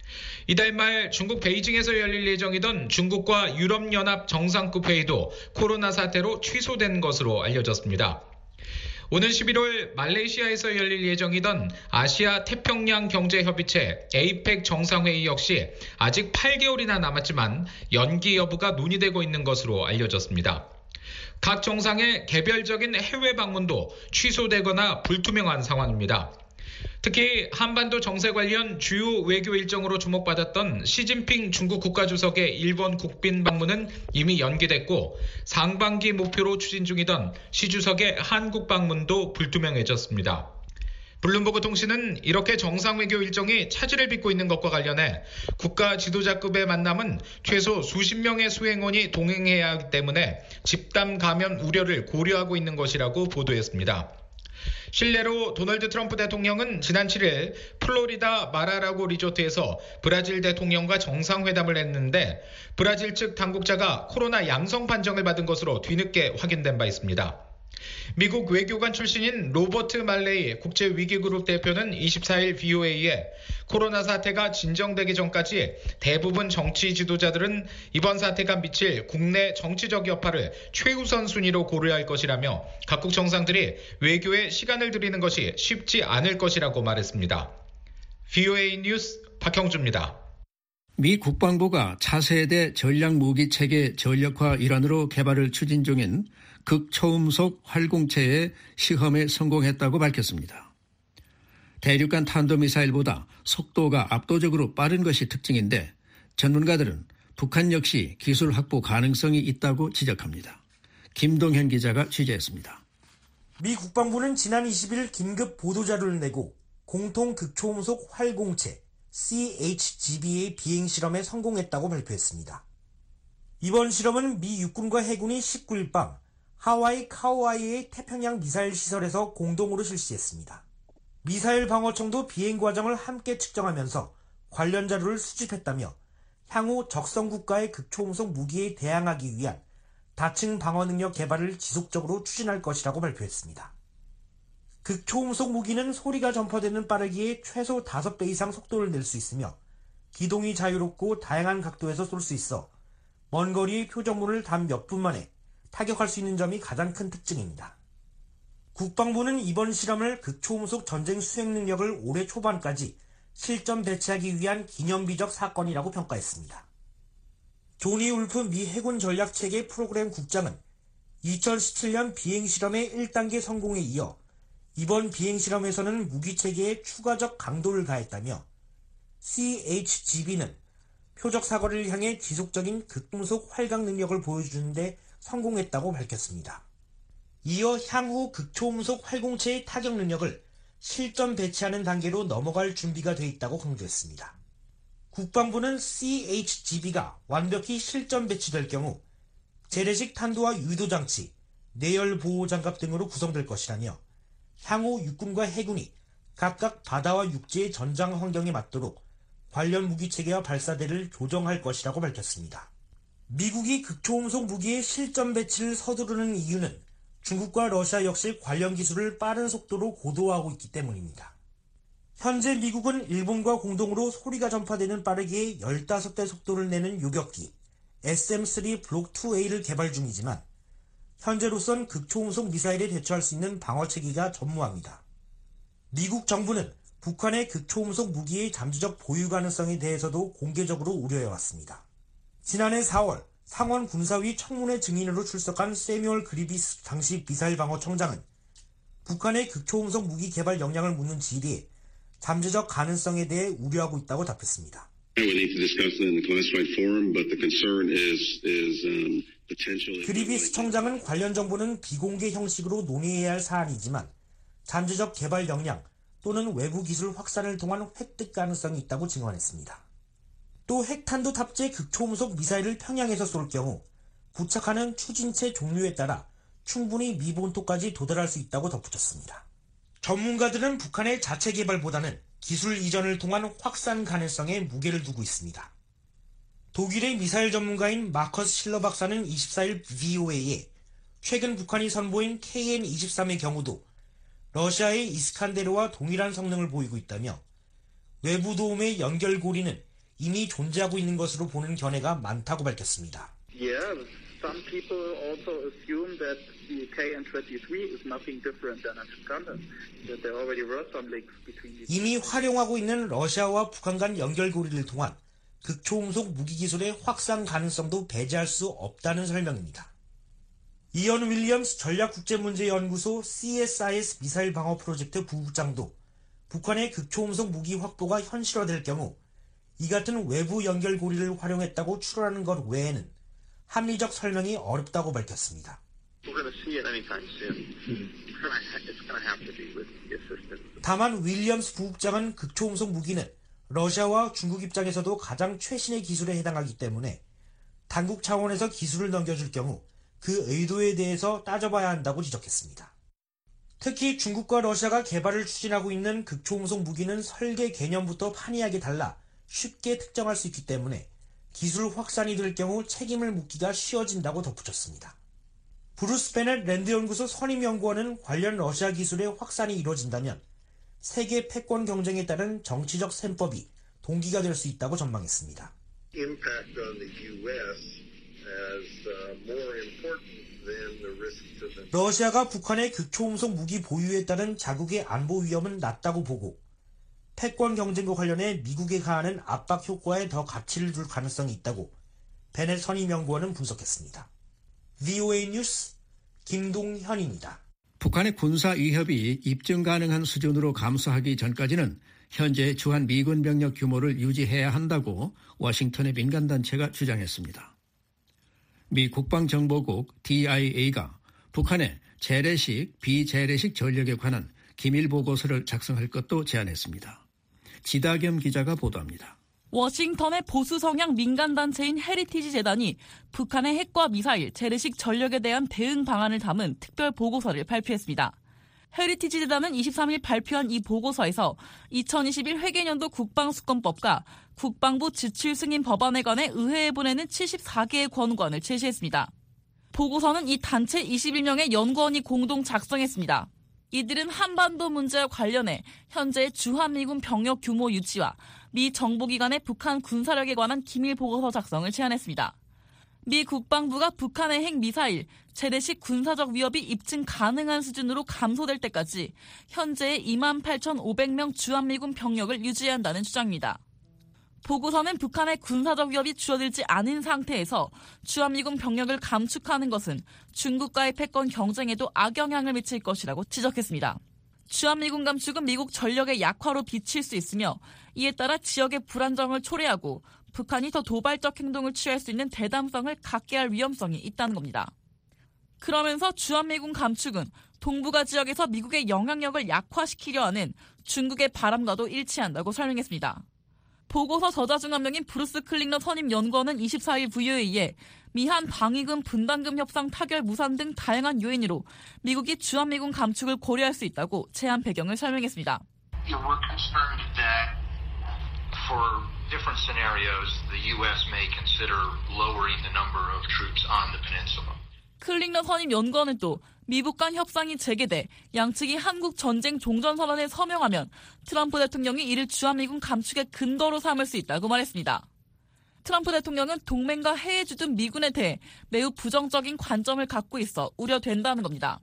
이달 말 중국 베이징에서 열릴 예정이던 중국과 유럽연합 정상급 회의도 코로나 사태로 취소된 것으로 알려졌습니다. 오는 11월 말레이시아에서 열릴 예정이던 아시아 태평양 경제협의체 APEC 정상회의 역시 아직 8개월이나 남았지만 연기 여부가 논의되고 있는 것으로 알려졌습니다. 각 정상의 개별적인 해외 방문도 취소되거나 불투명한 상황입니다. 특히 한반도 정세 관련 주요 외교 일정으로 주목받았던 시진핑 중국 국가주석의 일본 국빈 방문은 이미 연기됐고 상반기 목표로 추진 중이던 시 주석의 한국 방문도 불투명해졌습니다. 블룸버그 통신은 이렇게 정상 외교 일정이 차질을 빚고 있는 것과 관련해 국가 지도자급의 만남은 최소 수십 명의 수행원이 동행해야 하기 때문에 집단 감염 우려를 고려하고 있는 것이라고 보도했습니다. 실례로 도널드 트럼프 대통령은 지난 7일 플로리다 마라라고 리조트에서 브라질 대통령과 정상회담을 했는데 브라질 측 당국자가 코로나 양성 판정을 받은 것으로 뒤늦게 확인된 바 있습니다. 미국 외교관 출신인 로버트 말레이 국제위기그룹 대표는 24일 VOA에 코로나 사태가 진정되기 전까지 대부분 정치 지도자들은 이번 사태가 미칠 국내 정치적 여파를 최우선 순위로 고려할 것이라며 각국 정상들이 외교에 시간을 들이는 것이 쉽지 않을 것이라고 말했습니다. VOA 뉴스 박형주입니다. 미 국방부가 차세대 전략무기 체계 전력화 일환으로 개발을 추진 중인 극초음속 활공체의 시험에 성공했다고 밝혔습니다. 대륙간 탄도미사일보다 속도가 압도적으로 빠른 것이 특징인데 전문가들은 북한 역시 기술 확보 가능성이 있다고 지적합니다. 김동현 기자가 취재했습니다. 미 국방부는 지난 20일 긴급 보도자료를 내고 공통 극초음속 활공체 CHGB의 비행 실험에 성공했다고 발표했습니다. 이번 실험은 미 육군과 해군이 19일 밤 하와이 카우아이의 태평양 미사일 시설에서 공동으로 실시했습니다. 미사일 방어청도 비행 과정을 함께 측정하면서 관련 자료를 수집했다며 향후 적성 국가의 극초음속 무기에 대항하기 위한 다층 방어 능력 개발을 지속적으로 추진할 것이라고 발표했습니다. 극초음속 무기는 소리가 전파되는 빠르기에 최소 5배 이상 속도를 낼 수 있으며 기동이 자유롭고 다양한 각도에서 쏠 수 있어 먼 거리의 표적물을 단 몇 분 만에 타격할 수 있는 점이 가장 큰 특징입니다. 국방부는 이번 실험을 극초음속 전쟁 수행 능력을 올해 초반까지 실전 배치하기 위한 기념비적 사건이라고 평가했습니다. 조니 울프 미 해군 전략체계 프로그램 국장은 2017년 비행실험의 1단계 성공에 이어 이번 비행실험에서는 무기체계에 추가적 강도를 가했다며 CHGB는 표적 사거리를 향해 지속적인 극동속 활강 능력을 보여주는 데 성공했다고 밝혔습니다. 이어 향후 극초음속 활공체의 타격 능력을 실전 배치하는 단계로 넘어갈 준비가 돼 있다고 강조했습니다. 국방부는 CHGB가 완벽히 실전 배치될 경우 재래식 탄도와 유도장치, 내열보호장갑 등으로 구성될 것이라며 향후 육군과 해군이 각각 바다와 육지의 전장 환경에 맞도록 관련 무기체계와 발사대를 조정할 것이라고 밝혔습니다. 미국이 극초음속 무기의 실전 배치를 서두르는 이유는 중국과 러시아 역시 관련 기술을 빠른 속도로 고도화하고 있기 때문입니다. 현재 미국은 일본과 공동으로 소리가 전파되는 빠르기에 15대 속도를 내는 요격기 SM-3 블록 2A를 개발 중이지만 현재로선 극초음속 미사일에 대처할 수 있는 방어체계가 전무합니다. 미국 정부는 북한의 극초음속 무기의 잠재적 보유 가능성에 대해서도 공개적으로 우려해왔습니다. 지난해 4월 상원 군사위 청문회 증인으로 출석한 세뮤얼 그리비스 당시 미사일 방어청장은 북한의 극초음속 무기 개발 역량을 묻는 질의에 잠재적 가능성에 대해 우려하고 있다고 답했습니다. 그리비스 청장은 관련 정보는 비공개 형식으로 논의해야 할 사안이지만 잠재적 개발 역량 또는 외부 기술 확산을 통한 획득 가능성이 있다고 증언했습니다. 또 핵탄두 탑재 극초음속 미사일을 평양에서 쏠 경우 부착하는 추진체 종류에 따라 충분히 미 본토까지 도달할 수 있다고 덧붙였습니다. 전문가들은 북한의 자체 개발보다는 기술 이전을 통한 확산 가능성에 무게를 두고 있습니다. 독일의 미사일 전문가인 마커스 실러 박사는 24일 VOA에 최근 북한이 선보인 KN-23의 경우도 러시아의 이스칸데르와 동일한 성능을 보이고 있다며 외부 도움의 연결고리는 이미 존재하고 있는 것으로 보는 견해가 많다고 밝혔습니다. Some people also assume that the KN-23 is nothing different than an Iskander, that there already were some links between these. 이미 활용하고 있는 러시아와 북한 간 연결고리를 통한 극초음속 무기 기술의 확산 가능성도 배제할 수 없다는 설명입니다. 이언 윌리엄스 전략국제문제연구소 CSIS 미사일 방어 프로젝트 부국장도 북한의 극초음속 무기 확보가 현실화될 경우 이 같은 외부 연결고리를 활용했다고 추론하는 것 외에는 합리적 설명이 어렵다고 밝혔습니다. 다만 윌리엄스 부국장은 극초음속 무기는 러시아와 중국 입장에서도 가장 최신의 기술에 해당하기 때문에 당국 차원에서 기술을 넘겨줄 경우 그 의도에 대해서 따져봐야 한다고 지적했습니다. 특히 중국과 러시아가 개발을 추진하고 있는 극초음속 무기는 설계 개념부터 판이하게 달라 쉽게 특정할 수 있기 때문에 기술 확산이 될 경우 책임을 묻기가 쉬워진다고 덧붙였습니다. 브루스 베넷 랜드연구소 선임연구원은 관련 러시아 기술의 확산이 이루어진다면 세계 패권 경쟁에 따른 정치적 셈법이 동기가 될 수 있다고 전망했습니다. 러시아가 북한의 극초음속 무기 보유에 따른 자국의 안보 위험은 낮다고 보고 패권 경쟁과 관련해 미국에 가하는 압박 효과에 더 가치를 둘 가능성이 있다고 베넷 선임연구원은 분석했습니다. VOA 뉴스 김동현입니다. 북한의 군사 위협이 입증 가능한 수준으로 감소하기 전까지는 현재 주한 미군 병력 규모를 유지해야 한다고 워싱턴의 민간단체가 주장했습니다. 미 국방정보국 DIA가 북한의 재래식, 비재래식 전력에 관한 기밀 보고서를 작성할 것도 제안했습니다. 지다겸 기자가 보도합니다. 워싱턴의 보수 성향 민간단체인 헤리티지 재단이 북한의 핵과 미사일, 재래식 전력에 대한 대응 방안을 담은 특별 보고서를 발표했습니다. 헤리티지 재단은 23일 발표한 이 보고서에서 2021 회계년도 국방수권법과 국방부 지출 승인 법안에 관해 의회에 보내는 74개의 권고안을 제시했습니다. 보고서는 이 단체 21명의 연구원이 공동 작성했습니다. 이들은 한반도 문제와 관련해 현재 주한미군 병력 규모 유치와 미 정보기관의 북한 군사력에 관한 기밀 보고서 작성을 제안했습니다. 미 국방부가 북한의 핵미사일, 재래식 군사적 위협이 입증 가능한 수준으로 감소될 때까지 현재의 28,500명 주한미군 병력을 유지해야 한다는 주장입니다. 보고서는 북한의 군사적 위협이 줄어들지 않은 상태에서 주한미군 병력을 감축하는 것은 중국과의 패권 경쟁에도 악영향을 미칠 것이라고 지적했습니다. 주한미군 감축은 미국 전력의 약화로 비칠 수 있으며 이에 따라 지역의 불안정을 초래하고 북한이 더 도발적 행동을 취할 수 있는 대담성을 갖게 할 위험성이 있다는 겁니다. 그러면서 주한미군 감축은 동북아 지역에서 미국의 영향력을 약화시키려 하는 중국의 바람과도 일치한다고 설명했습니다. 보고서 저자 중 한 명인 브루스 클링러 선임 연구원은 24일 VOA에 미한 방위금 분담금 협상 타결 무산 등 다양한 요인으로 미국이 주한미군 감축을 고려할 수 있다고 제안 배경을 설명했습니다. We're concerned that for different scenarios, the U.S. may consider lowering the number of troops on the peninsula. 클링러 선임 연구원은 또 미북 간 협상이 재개돼 양측이 한국 전쟁 종전선언에 서명하면 트럼프 대통령이 이를 주한미군 감축의 근거로 삼을 수 있다고 말했습니다. 트럼프 대통령은 동맹과 해외주 등 미군에 대해 매우 부정적인 관점을 갖고 있어 우려된다는 겁니다.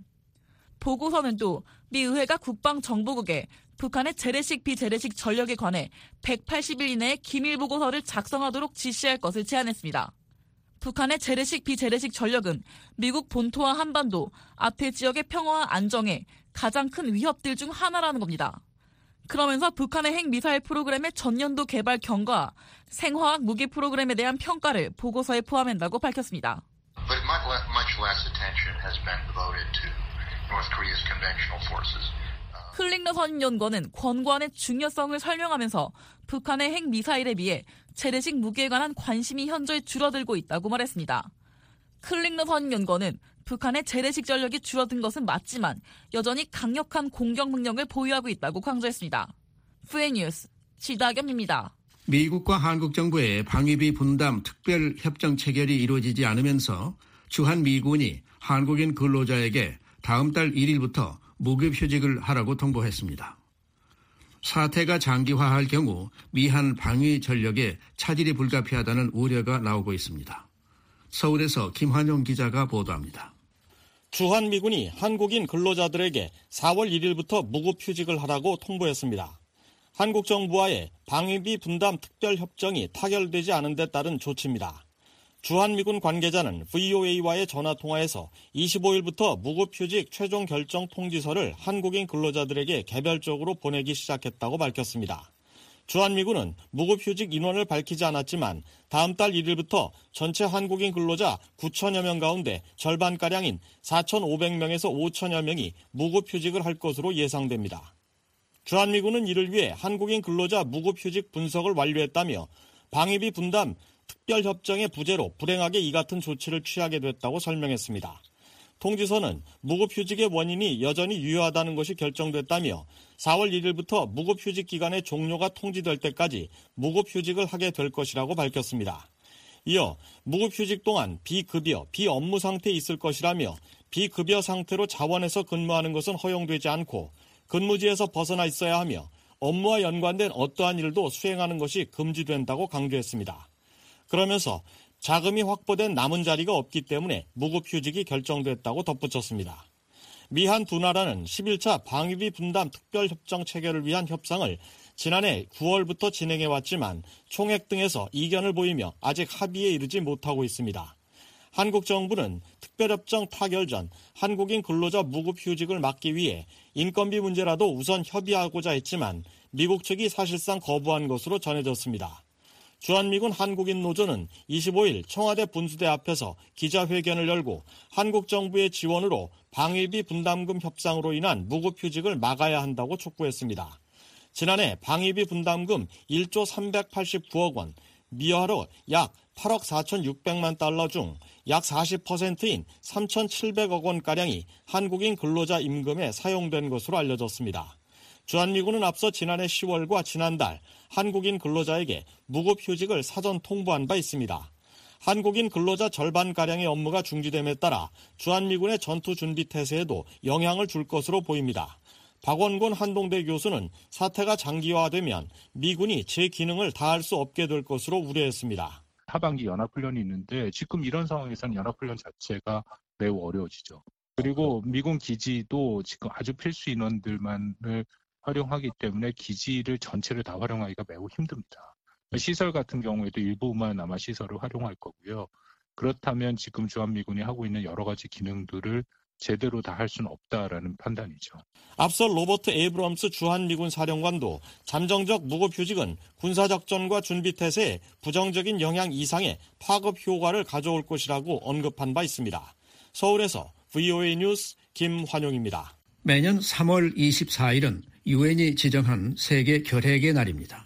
보고서는 또 미 의회가 국방정보국에 북한의 재래식 비재래식 전력에 관해 180일 이내에 기밀 보고서를 작성하도록 지시할 것을 제안했습니다. 북한의 재래식 비재래식 전력은 미국 본토와 한반도, 아태 지역의 평화와 안정에 가장 큰 위협들 중 하나라는 겁니다. 그러면서 북한의 핵미사일 프로그램의 전년도 개발 경과, 생화학 무기 프로그램에 대한 평가를 보고서에 포함한다고 밝혔습니다. But much less attention has been devoted to North Korea's conventional forces. 클링러 선임 연구원은 권고안의 중요성을 설명하면서 북한의 핵미사일에 비해 재래식 무기에 관한 관심이 현저히 줄어들고 있다고 말했습니다. 클링러 선임 연구원은 북한의 재래식 전력이 줄어든 것은 맞지만 여전히 강력한 공격 능력을 보유하고 있다고 강조했습니다. VN뉴스 지다겸입니다. 미국과 한국 정부의 방위비 분담 특별 협정 체결이 이루어지지 않으면서 주한미군이 한국인 근로자에게 다음 달 1일부터 무급휴직을 하라고 통보했습니다. 사태가 장기화할 경우 미한 방위 전력에 차질이 불가피하다는 우려가 나오고 있습니다. 서울에서 김환영 기자가 보도합니다. 주한미군이 한국인 근로자들에게 4월 1일부터 무급휴직을 하라고 통보했습니다. 한국 정부와의 방위비 분담 특별협정이 타결되지 않은 데 따른 조치입니다. 주한미군 관계자는 VOA와의 전화통화에서 25일부터 무급휴직 최종 결정 통지서를 한국인 근로자들에게 개별적으로 보내기 시작했다고 밝혔습니다. 주한미군은 무급휴직 인원을 밝히지 않았지만 다음 달 1일부터 전체 한국인 근로자 9천여 명 가운데 절반가량인 4,500명에서 5천여 명이 무급휴직을 할 것으로 예상됩니다. 주한미군은 이를 위해 한국인 근로자 무급휴직 분석을 완료했다며 방위비 분담 특별협정의 부재로 불행하게 이 같은 조치를 취하게 됐다고 설명했습니다. 통지서는 무급휴직의 원인이 여전히 유효하다는 것이 결정됐다며 4월 1일부터 무급휴직 기간의 종료가 통지될 때까지 무급휴직을 하게 될 것이라고 밝혔습니다. 이어 무급휴직 동안 비급여, 비업무 상태에 있을 것이라며 비급여 상태로 자원에서 근무하는 것은 허용되지 않고 근무지에서 벗어나 있어야 하며 업무와 연관된 어떠한 일도 수행하는 것이 금지된다고 강조했습니다. 그러면서 자금이 확보된 남은 자리가 없기 때문에 무급휴직이 결정됐다고 덧붙였습니다. 미한 두 나라는 11차 방위비 분담 특별협정 체결을 위한 협상을 지난해 9월부터 진행해왔지만 총액 등에서 이견을 보이며 아직 합의에 이르지 못하고 있습니다. 한국 정부는 특별협정 타결 전 한국인 근로자 무급휴직을 막기 위해 인건비 문제라도 우선 협의하고자 했지만 미국 측이 사실상 거부한 것으로 전해졌습니다. 주한미군 한국인 노조는 25일 청와대 분수대 앞에서 기자회견을 열고 한국 정부의 지원으로 방위비 분담금 협상으로 인한 무급휴직을 막아야 한다고 촉구했습니다. 지난해 방위비 분담금 1조 389억 원, 미화로 약 8억 4,600만 달러 중 약 40%인 3,700억 원가량이 한국인 근로자 임금에 사용된 것으로 알려졌습니다. 주한미군은 앞서 지난해 10월과 지난달 한국인 근로자에게 무급휴직을 사전 통보한 바 있습니다. 한국인 근로자 절반가량의 업무가 중지됨에 따라 주한미군의 전투준비 태세에도 영향을 줄 것으로 보입니다. 박원곤 한동대 교수는 사태가 장기화되면 미군이 제 기능을 다할 수 없게 될 것으로 우려했습니다. 하반기 연합훈련이 있는데 지금 이런 상황에서는 연합훈련 자체가 매우 어려워지죠. 그리고 미군 기지도 지금 아주 필수 인원들만을 활용하기 때문에 기지를 전체를 다 활용하기가 매우 힘듭니다. 시설 같은 경우에도 일부만 아마 시설을 활용할 거고요. 그렇다면 지금 주한미군이 하고 있는 여러 가지 기능들을 제대로 다 할 수는 없다라는 판단이죠. 앞서 로버트 에이브럼스 주한미군 사령관도 잠정적 무급휴직은 군사작전과 준비태세에 부정적인 영향 이상의 파급 효과를 가져올 것이라고 언급한 바 있습니다. 서울에서 VOA 뉴스 김환용입니다. 매년 3월 24일은 유엔이 지정한 세계 결핵의 날입니다.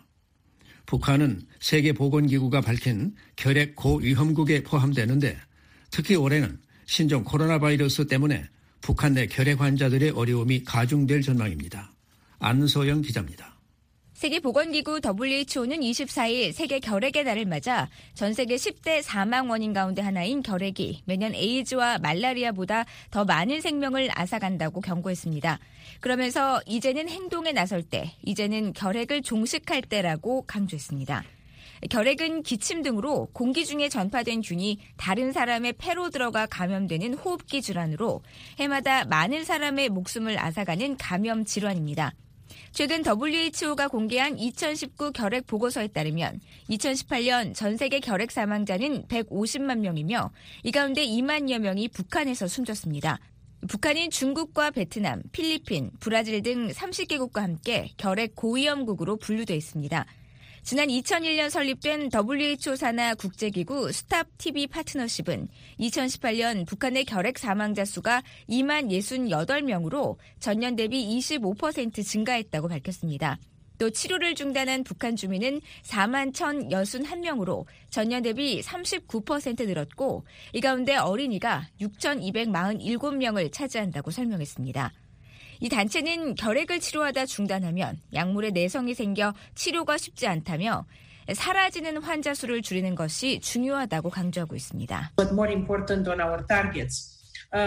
북한은 세계보건기구가 밝힌 결핵 고위험국에 포함되는데 특히 올해는 신종 코로나 바이러스 때문에 북한 내 결핵 환자들의 어려움이 가중될 전망입니다. 안소영 기자입니다. 세계보건기구 WHO는 24일 세계 결핵의 날을 맞아 전 세계 10대 사망 원인 가운데 하나인 결핵이 매년 에이즈와 말라리아보다 더 많은 생명을 앗아간다고 경고했습니다. 그러면서 이제는 행동에 나설 때, 이제는 결핵을 종식할 때라고 강조했습니다. 결핵은 기침 등으로 공기 중에 전파된 균이 다른 사람의 폐로 들어가 감염되는 호흡기 질환으로 해마다 많은 사람의 목숨을 앗아가는 감염 질환입니다. 최근 WHO가 공개한 2019 결핵 보고서에 따르면 2018년 전 세계 결핵 사망자는 150만 명이며 이 가운데 2만여 명이 북한에서 숨졌습니다. 북한은 중국과 베트남, 필리핀, 브라질 등 30개국과 함께 결핵 고위험국으로 분류돼 있습니다. 지난 2001년 설립된 WHO 산하 국제기구 스탑 TB 파트너십은 2018년 북한의 결핵 사망자 수가 2만 68명으로 전년 대비 25% 증가했다고 밝혔습니다. 또 치료를 중단한 북한 주민은 4만 1,061명으로 전년 대비 39% 늘었고 이 가운데 어린이가 6,247명을 차지한다고 설명했습니다. 이 단체는 결핵을 치료하다 중단하면 약물의 내성이 생겨 치료가 쉽지 않다며 사라지는 환자 수를 줄이는 것이 중요하다고 강조하고 있습니다. But more important on our targets.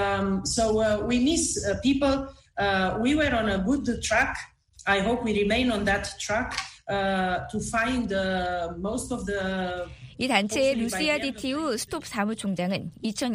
We miss people. We were on a good track. I hope we remain on that track to find most of the 이 단체의 루시아 디티우 스톱 사무총장은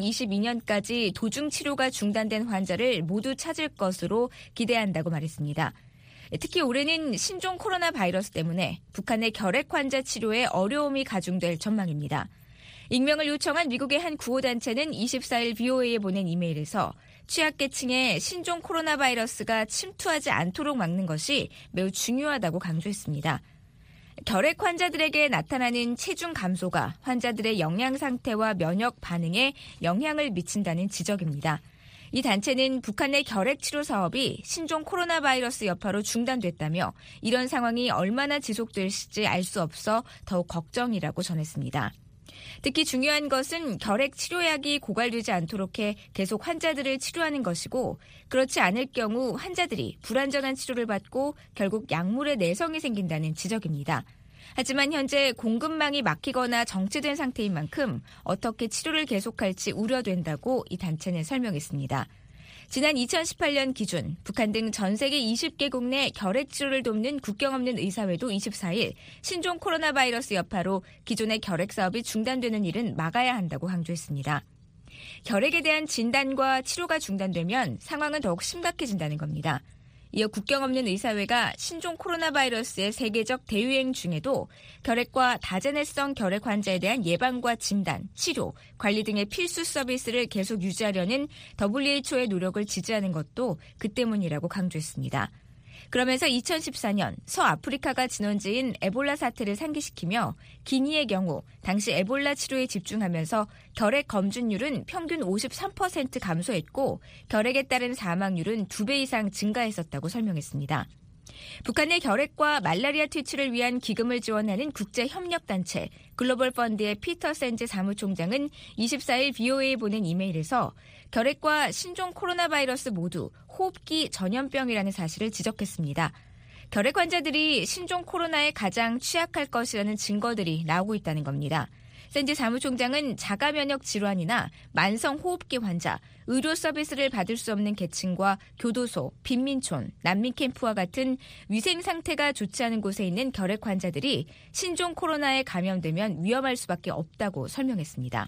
2022년까지 도중 치료가 중단된 환자를 모두 찾을 것으로 기대한다고 말했습니다. 특히 올해는 신종 코로나 바이러스 때문에 북한의 결핵 환자 치료에 어려움이 가중될 전망입니다. 익명을 요청한 미국의 한 구호단체는 24일 VOA에 보낸 이메일에서 취약계층에 신종 코로나 바이러스가 침투하지 않도록 막는 것이 매우 중요하다고 강조했습니다. 결핵 환자들에게 나타나는 체중 감소가 환자들의 영양 상태와 면역 반응에 영향을 미친다는 지적입니다. 이 단체는 북한의 결핵 치료 사업이 신종 코로나 바이러스 여파로 중단됐다며 이런 상황이 얼마나 지속될지 알 수 없어 더욱 걱정이라고 전했습니다. 특히 중요한 것은 결핵 치료약이 고갈되지 않도록 해 계속 환자들을 치료하는 것이고 그렇지 않을 경우 환자들이 불안정한 치료를 받고 결국 약물의 내성이 생긴다는 지적입니다. 하지만 현재 공급망이 막히거나 정체된 상태인 만큼 어떻게 치료를 계속할지 우려된다고 이 단체는 설명했습니다. 지난 2018년 기준 북한 등 전 세계 20개국 내 결핵 치료를 돕는 국경 없는 의사회도 24일 신종 코로나 바이러스 여파로 기존의 결핵 사업이 중단되는 일은 막아야 한다고 강조했습니다. 결핵에 대한 진단과 치료가 중단되면 상황은 더욱 심각해진다는 겁니다. 이어 국경 없는 의사회가 신종 코로나 바이러스의 세계적 대유행 중에도 결핵과 다재내성 결핵 환자에 대한 예방과 진단, 치료, 관리 등의 필수 서비스를 계속 유지하려는 WHO의 노력을 지지하는 것도 그 때문이라고 강조했습니다. 그러면서 2014년 서아프리카가 진원지인 에볼라 사태를 상기시키며 기니의 경우 당시 에볼라 치료에 집중하면서 결핵 검진율은 평균 53% 감소했고 결핵에 따른 사망률은 2배 이상 증가했었다고 설명했습니다. 북한의 결핵과 말라리아 퇴치를 위한 기금을 지원하는 국제협력단체 글로벌 펀드의 피터 샌즈 사무총장은 24일 VOA에 보낸 이메일에서 결핵과 신종 코로나 바이러스 모두 호흡기 전염병이라는 사실을 지적했습니다. 결핵 환자들이 신종 코로나에 가장 취약할 것이라는 증거들이 나오고 있다는 겁니다. 샌즈 사무총장은 자가면역 질환이나 만성호흡기 환자, 의료 서비스를 받을 수 없는 계층과 교도소, 빈민촌, 난민 캠프와 같은 위생 상태가 좋지 않은 곳에 있는 결핵 환자들이 신종 코로나에 감염되면 위험할 수밖에 없다고 설명했습니다.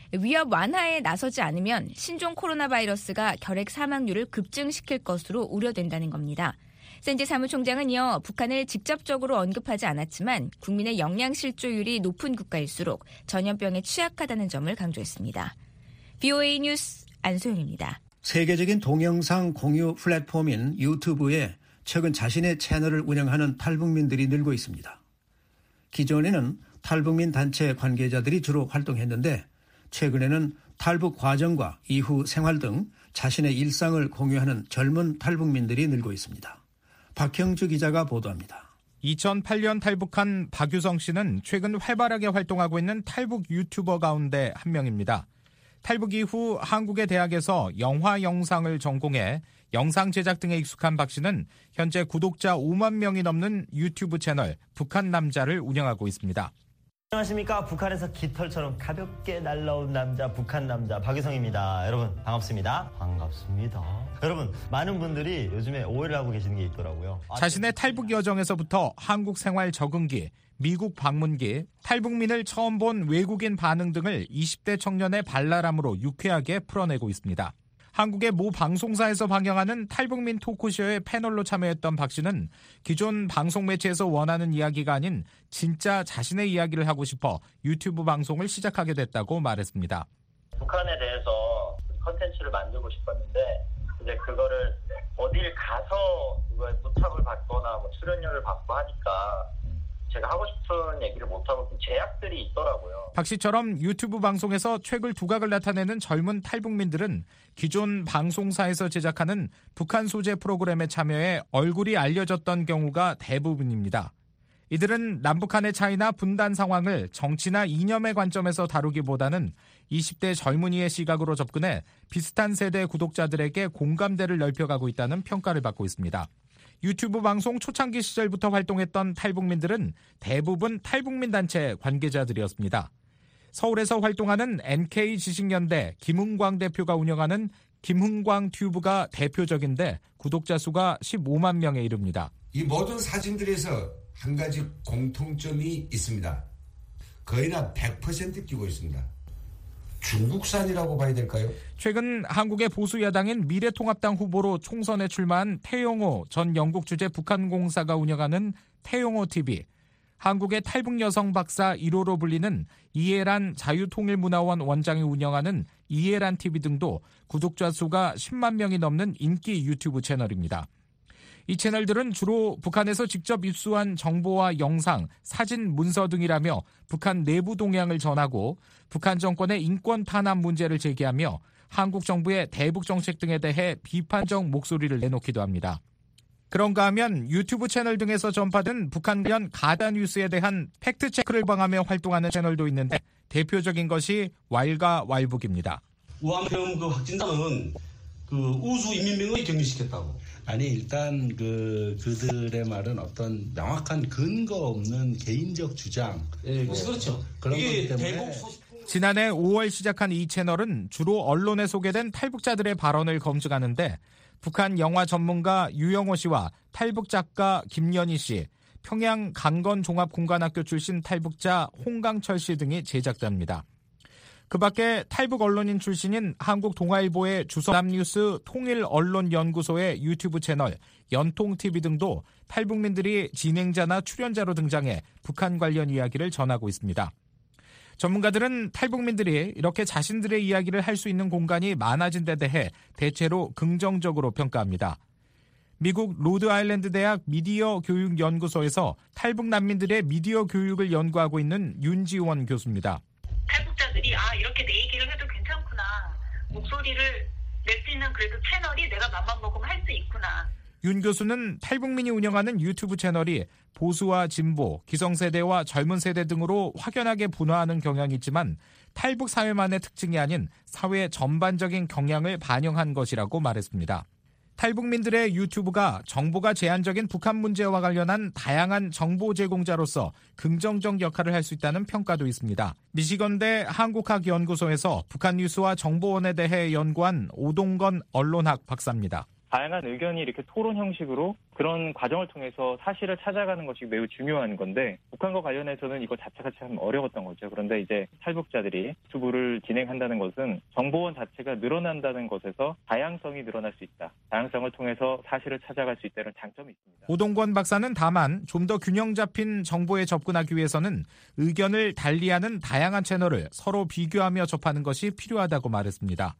위협 완화에 나서지 않으면 신종 코로나 바이러스가 결핵 사망률을 급증시킬 것으로 우려된다는 겁니다. 샌디 사무총장은 이어 북한을 직접적으로 언급하지 않았지만 국민의 영양실조율이 높은 국가일수록 전염병에 취약하다는 점을 강조했습니다. BOA 뉴스 안소영입니다. 세계적인 동영상 공유 플랫폼인 유튜브에 최근 자신의 채널을 운영하는 탈북민들이 늘고 있습니다. 기존에는 탈북민 단체 관계자들이 주로 활동했는데 최근에는 탈북 과정과 이후 생활 등 자신의 일상을 공유하는 젊은 탈북민들이 늘고 있습니다. 박형주 기자가 보도합니다. 2008년 탈북한 박유성 씨는 최근 활발하게 활동하고 있는 탈북 유튜버 가운데 한 명입니다. 탈북 이후 한국의 대학에서 영화 영상을 전공해 영상 제작 등에 익숙한 박 씨는 현재 구독자 5만 명이 넘는 유튜브 채널 북한 남자를 운영하고 있습니다. 안녕하십니까. 북한에서 깃털처럼 가볍게 날라온 남자 북한 남자 박유성입니다. 여러분 반갑습니다. 반갑습니다. 여러분 많은 분들이 요즘에 오해를 하고 계시는 게 있더라고요. 자신의 탈북 여정에서부터 한국 생활 적응기, 미국 방문기, 탈북민을 처음 본 외국인 반응 등을 20대 청년의 발랄함으로 유쾌하게 풀어내고 있습니다. 한국의 모 방송사에서 방영하는 탈북민 토크쇼의 패널로 참여했던 박 씨는 기존 방송 매체에서 원하는 이야기가 아닌 진짜 자신의 이야기를 하고 싶어 유튜브 방송을 시작하게 됐다고 말했습니다. 북한에 대해서 컨텐츠를 만들고 싶었는데 이제 그거를 어딜 가서 부탁을 받거나 뭐 출연료를 받고 하니까 제가 하고 싶은 얘기를 못하고 제약들이 있더라고요. 박 씨처럼 유튜브 방송에서 최근 두각을 나타내는 젊은 탈북민들은 기존 방송사에서 제작하는 북한 소재 프로그램에 참여해 얼굴이 알려졌던 경우가 대부분입니다. 이들은 남북한의 차이나 분단 상황을 정치나 이념의 관점에서 다루기보다는 20대 젊은이의 시각으로 접근해 비슷한 세대 구독자들에게 공감대를 넓혀가고 있다는 평가를 받고 있습니다. 유튜브 방송 초창기 시절부터 활동했던 탈북민들은 대부분 탈북민 단체 관계자들이었습니다. 서울에서 활동하는 NK지식연대 김흥광 대표가 운영하는 김흥광 튜브가 대표적인데 구독자 수가 15만 명에 이릅니다. 이 모든 사진들에서 한 가지 공통점이 있습니다. 거의 다 100% 끼고 있습니다. 중국산이라고 봐야 될까요? 최근 한국의 보수 야당인 미래통합당 후보로 총선에 출마한 태용호 전 영국 주재 북한공사가 운영하는 태용호 TV, 한국의 탈북 여성 박사 1호로 불리는 이해란 자유통일문화원 원장이 운영하는 이해란 TV 등도 구독자 수가 10만 명이 넘는 인기 유튜브 채널입니다. 이 채널들은 주로 북한에서 직접 입수한 정보와 영상, 사진, 문서 등이라며 북한 내부 동향을 전하고 북한 정권의 인권 탄압 문제를 제기하며 한국 정부의 대북 정책 등에 대해 비판적 목소리를 내놓기도 합니다. 그런가 하면 유튜브 채널 등에서 전파된 북한 관련 가짜 뉴스에 대한 팩트체크를 방하며 활동하는 채널도 있는데 대표적인 것이 왈가왈북입니다. 우한폐렴 확진자는 우수 인민명을 격리시켰다고. 아니 일단 그들의 말은 어떤 명확한 근거 없는 개인적 주장. 예, 그렇죠. 그런 것 때문에. 지난해 5월 시작한 이 채널은 주로 언론에 소개된 탈북자들의 발언을 검증하는데 북한 영화 전문가 유영호 씨와 탈북 작가 김연희 씨, 평양 강건종합공관학교 출신 탈북자 홍강철 씨 등이 제작자입니다. 그 밖에 탈북 언론인 출신인 한국동아일보의 주성남뉴스 통일언론연구소의 유튜브 채널 연통TV 등도 탈북민들이 진행자나 출연자로 등장해 북한 관련 이야기를 전하고 있습니다. 전문가들은 탈북민들이 이렇게 자신들의 이야기를 할 수 있는 공간이 많아진 데 대해 대체로 긍정적으로 평가합니다. 미국 로드아일랜드 대학 미디어 교육연구소에서 탈북 난민들의 미디어 교육을 연구하고 있는 윤지원 교수입니다. 탈북자들이 이렇게 내 얘기를 해도 괜찮구나. 목소리를 낼 수 있는 그래도 채널이 내가 맘만 먹으면 할 수 있구나. 윤 교수는 탈북민이 운영하는 유튜브 채널이 보수와 진보, 기성세대와 젊은 세대 등으로 확연하게 분화하는 경향이 있지만 탈북 사회만의 특징이 아닌 사회 전반적인 경향을 반영한 것이라고 말했습니다. 탈북민들의 유튜브가 정보가 제한적인 북한 문제와 관련한 다양한 정보 제공자로서 긍정적 역할을 할 수 있다는 평가도 있습니다. 미시건대 한국학연구소에서 북한 뉴스와 정보원에 대해 연구한 오동건 언론학 박사입니다. 다양한 의견이 이렇게 토론 형식으로 그런 과정을 통해서 사실을 찾아가는 것이 매우 중요한 건데 북한과 관련해서는 이거 자체가 참 어려웠던 거죠. 그런데 이제 탈북자들이 유튜브를 진행한다는 것은 정보원 자체가 늘어난다는 것에서 다양성이 늘어날 수 있다. 다양성을 통해서 사실을 찾아갈 수 있다는 장점이 있습니다. 오동권 박사는 다만 좀 더 균형 잡힌 정보에 접근하기 위해서는 의견을 달리하는 다양한 채널을 서로 비교하며 접하는 것이 필요하다고 말했습니다.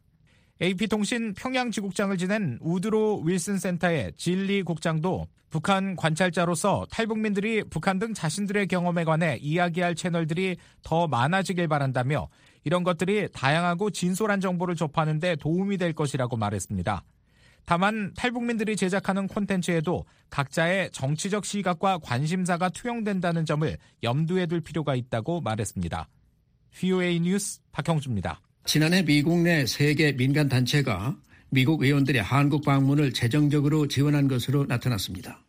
AP통신 평양지국장을 지낸 우드로 윌슨 센터의 진리 국장도 북한 관찰자로서 탈북민들이 북한 등 자신들의 경험에 관해 이야기할 채널들이 더 많아지길 바란다며 이런 것들이 다양하고 진솔한 정보를 접하는 데 도움이 될 것이라고 말했습니다. 다만 탈북민들이 제작하는 콘텐츠에도 각자의 정치적 시각과 관심사가 투영된다는 점을 염두에 둘 필요가 있다고 말했습니다. VOA 뉴스 박형주입니다. 지난해 미국 내 3개 민간단체가 미국 의원들의 한국 방문을 재정적으로 지원한 것으로 나타났습니다.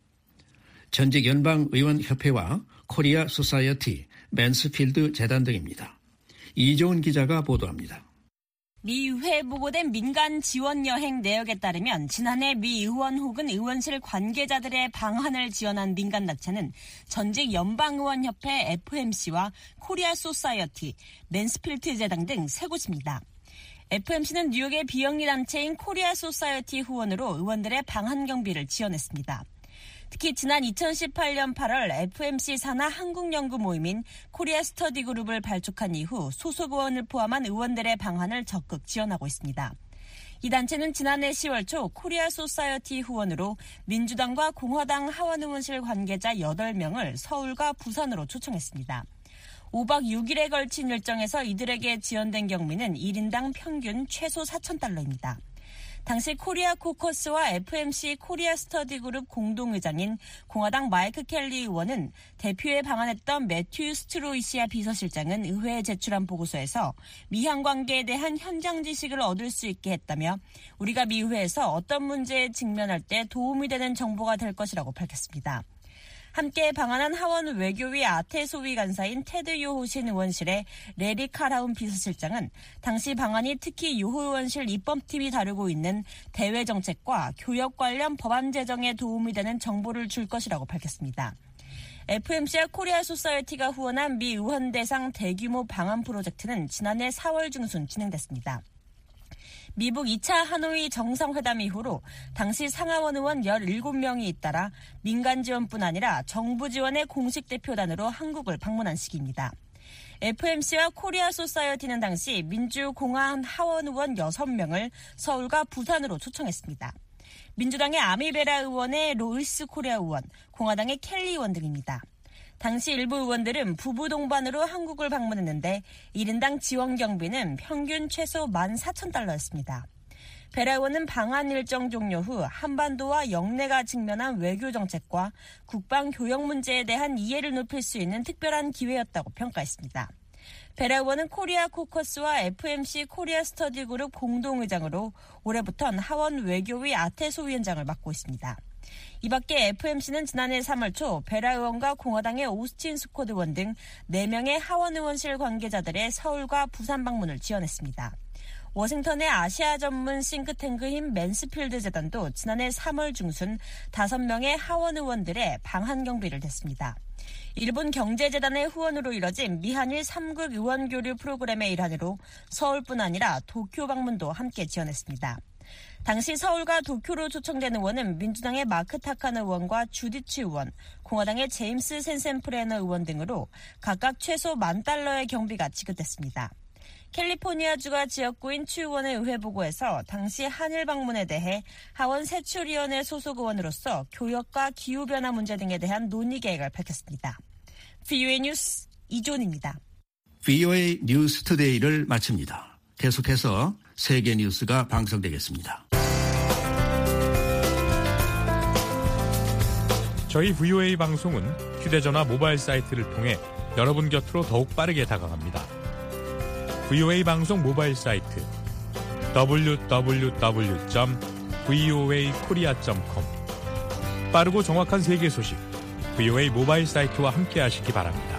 전직 연방의원협회와 코리아 소사이어티, 맨스필드 재단 등입니다. 이조은 기자가 보도합니다. 미 의회에 보고된 민간 지원 여행 내역에 따르면 지난해 미 의원 혹은 의원실 관계자들의 방한을 지원한 민간단체는 전직 연방의원협회 FMC와 코리아 소사이어티, 맨스필드 재단 등 3곳입니다. FMC는 뉴욕의 비영리 단체인 코리아 소사이어티 후원으로 의원들의 방한 경비를 지원했습니다. 특히 지난 2018년 8월 FMC 산하 한국 연구 모임인 코리아 스터디 그룹을 발족한 이후 소속 의원을 포함한 의원들의 방한을 적극 지원하고 있습니다. 이 단체는 지난해 10월 초 코리아 소사이어티 후원으로 민주당과 공화당 하원 의원실 관계자 8명을 서울과 부산으로 초청했습니다. 5박 6일에 걸친 일정에서 이들에게 지원된 경비는 1인당 평균 최소 $4,000입니다. 당시 코리아 코커스와 FMC 코리아 스터디 그룹 공동의장인 공화당 마이크 켈리 의원은 대표에 방한했던 매튜 스트로이시아 비서실장은 의회에 제출한 보고서에서 미한 관계에 대한 현장 지식을 얻을 수 있게 했다며 우리가 미 의회에서 어떤 문제에 직면할 때 도움이 되는 정보가 될 것이라고 밝혔습니다. 함께 방한한 하원 외교위 아테소위 간사인 테드 요호신 의원실의 레리 카라운 비서실장은 당시 방한이 특히 요호 의원실 입법팀이 다루고 있는 대외 정책과 교역 관련 법안 제정에 도움이 되는 정보를 줄 것이라고 밝혔습니다. FMC와 코리아 소사이어티가 후원한 미 의원 대상 대규모 방한 프로젝트는 지난해 4월 중순 진행됐습니다. 미북 2차 하노이 정상회담 이후로 당시 상하원 의원 17명이 잇따라 민간 지원뿐 아니라 정부 지원의 공식 대표단으로 한국을 방문한 시기입니다. FMC와 코리아 소사이어티는 당시 민주공화당 하원 의원 6명을 서울과 부산으로 초청했습니다. 민주당의 아미베라 의원의 로이스 코리아 의원, 공화당의 켈리 의원 등입니다. 당시 일부 의원들은 부부 동반으로 한국을 방문했는데 1인당 지원 경비는 평균 최소 $14,000였습니다. 베라 의원은 방한 일정 종료 후 한반도와 영내가 직면한 외교 정책과 국방 교역 문제에 대한 이해를 높일 수 있는 특별한 기회였다고 평가했습니다. 베라 의원은 코리아 코커스와 FMC 코리아 스터디 그룹 공동의장으로 올해부터는 하원 외교위 아테소 위원장을 맡고 있습니다. 이 밖에 FMC는 지난해 3월 초 베라 의원과 공화당의 오스틴 스콧 의원 등 4명의 하원 의원실 관계자들의 서울과 부산 방문을 지원했습니다. 워싱턴의 아시아 전문 싱크탱크인 맨스필드 재단도 지난해 3월 중순 5명의 하원 의원들의 방한 경비를 댔습니다. 일본 경제재단의 후원으로 이뤄진 미한일 3국 의원 교류 프로그램의 일환으로 서울뿐 아니라 도쿄 방문도 함께 지원했습니다. 당시 서울과 도쿄로 초청된 의원은 민주당의 마크 타카노 의원과 주디치 의원, 공화당의 제임스 센센프레너 의원 등으로 각각 최소 $10,000의 경비가 지급됐습니다. 캘리포니아주가 지역구인 추 의원의 의회 보고에서 당시 한일 방문에 대해 하원 세출위원회 소속 의원으로서 교역과 기후변화 문제 등에 대한 논의 계획을 밝혔습니다. VOA 뉴스 이존입니다. VOA 뉴스 투데이를 마칩니다. 계속해서 세계 뉴스가 방송되겠습니다. 저희 VOA 방송은 휴대전화 모바일 사이트를 통해 여러분 곁으로 더욱 빠르게 다가갑니다. VOA 방송 모바일 사이트 www.voakorea.com 빠르고 정확한 세계 소식 VOA 모바일 사이트와 함께 하시기 바랍니다.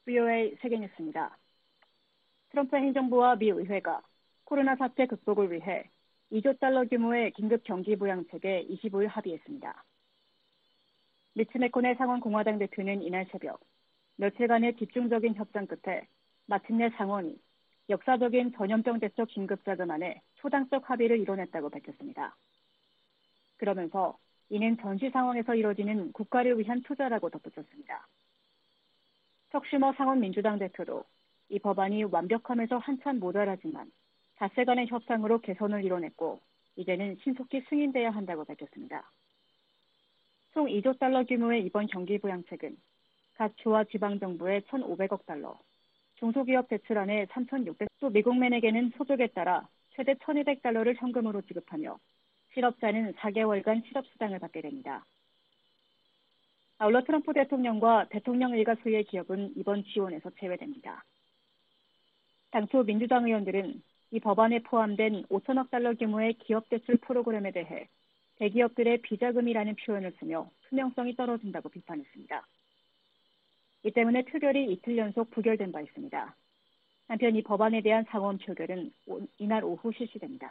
VOA 세계뉴스입니다. 트럼프 행정부와 미 의회가 코로나 사태 극복을 위해 2조 달러 규모의 긴급 경기 부양책에 25일 합의했습니다. 미치 맥코넬 상원 공화당 대표는 이날 새벽 며칠간의 집중적인 협상 끝에 마침내 상원이 역사적인 전염병 대책 긴급자금안에 초당적 합의를 이뤄냈다고 밝혔습니다. 그러면서 이는 전시 상황에서 이뤄지는 국가를 위한 투자라고 덧붙였습니다. 척 슈머 상원 민주당 대표도 이 법안이 완벽함에서 한참 모자라지만 닷새 간의 협상으로 개선을 이뤄냈고 이제는 신속히 승인돼야 한다고 밝혔습니다. 총 2조 달러 규모의 이번 경기 부양책은 각 주와 지방정부에 1,500억 달러, 중소기업 대출안에 3,600, 또 미국맨에게는 소득에 따라 최대 1,200달러를 현금으로 지급하며 실업자는 4개월간 실업수당을 받게 됩니다. 아울러 트럼프 대통령과 대통령 일가 수의 기업은 이번 지원에서 제외됩니다. 당초 민주당 의원들은 이 법안에 포함된 5천억 달러 규모의 기업 대출 프로그램에 대해 대기업들의 비자금이라는 표현을 쓰며 투명성이 떨어진다고 비판했습니다. 이 때문에 표결이 이틀 연속 부결된 바 있습니다. 한편 이 법안에 대한 상원 표결은 이날 오후 실시됩니다.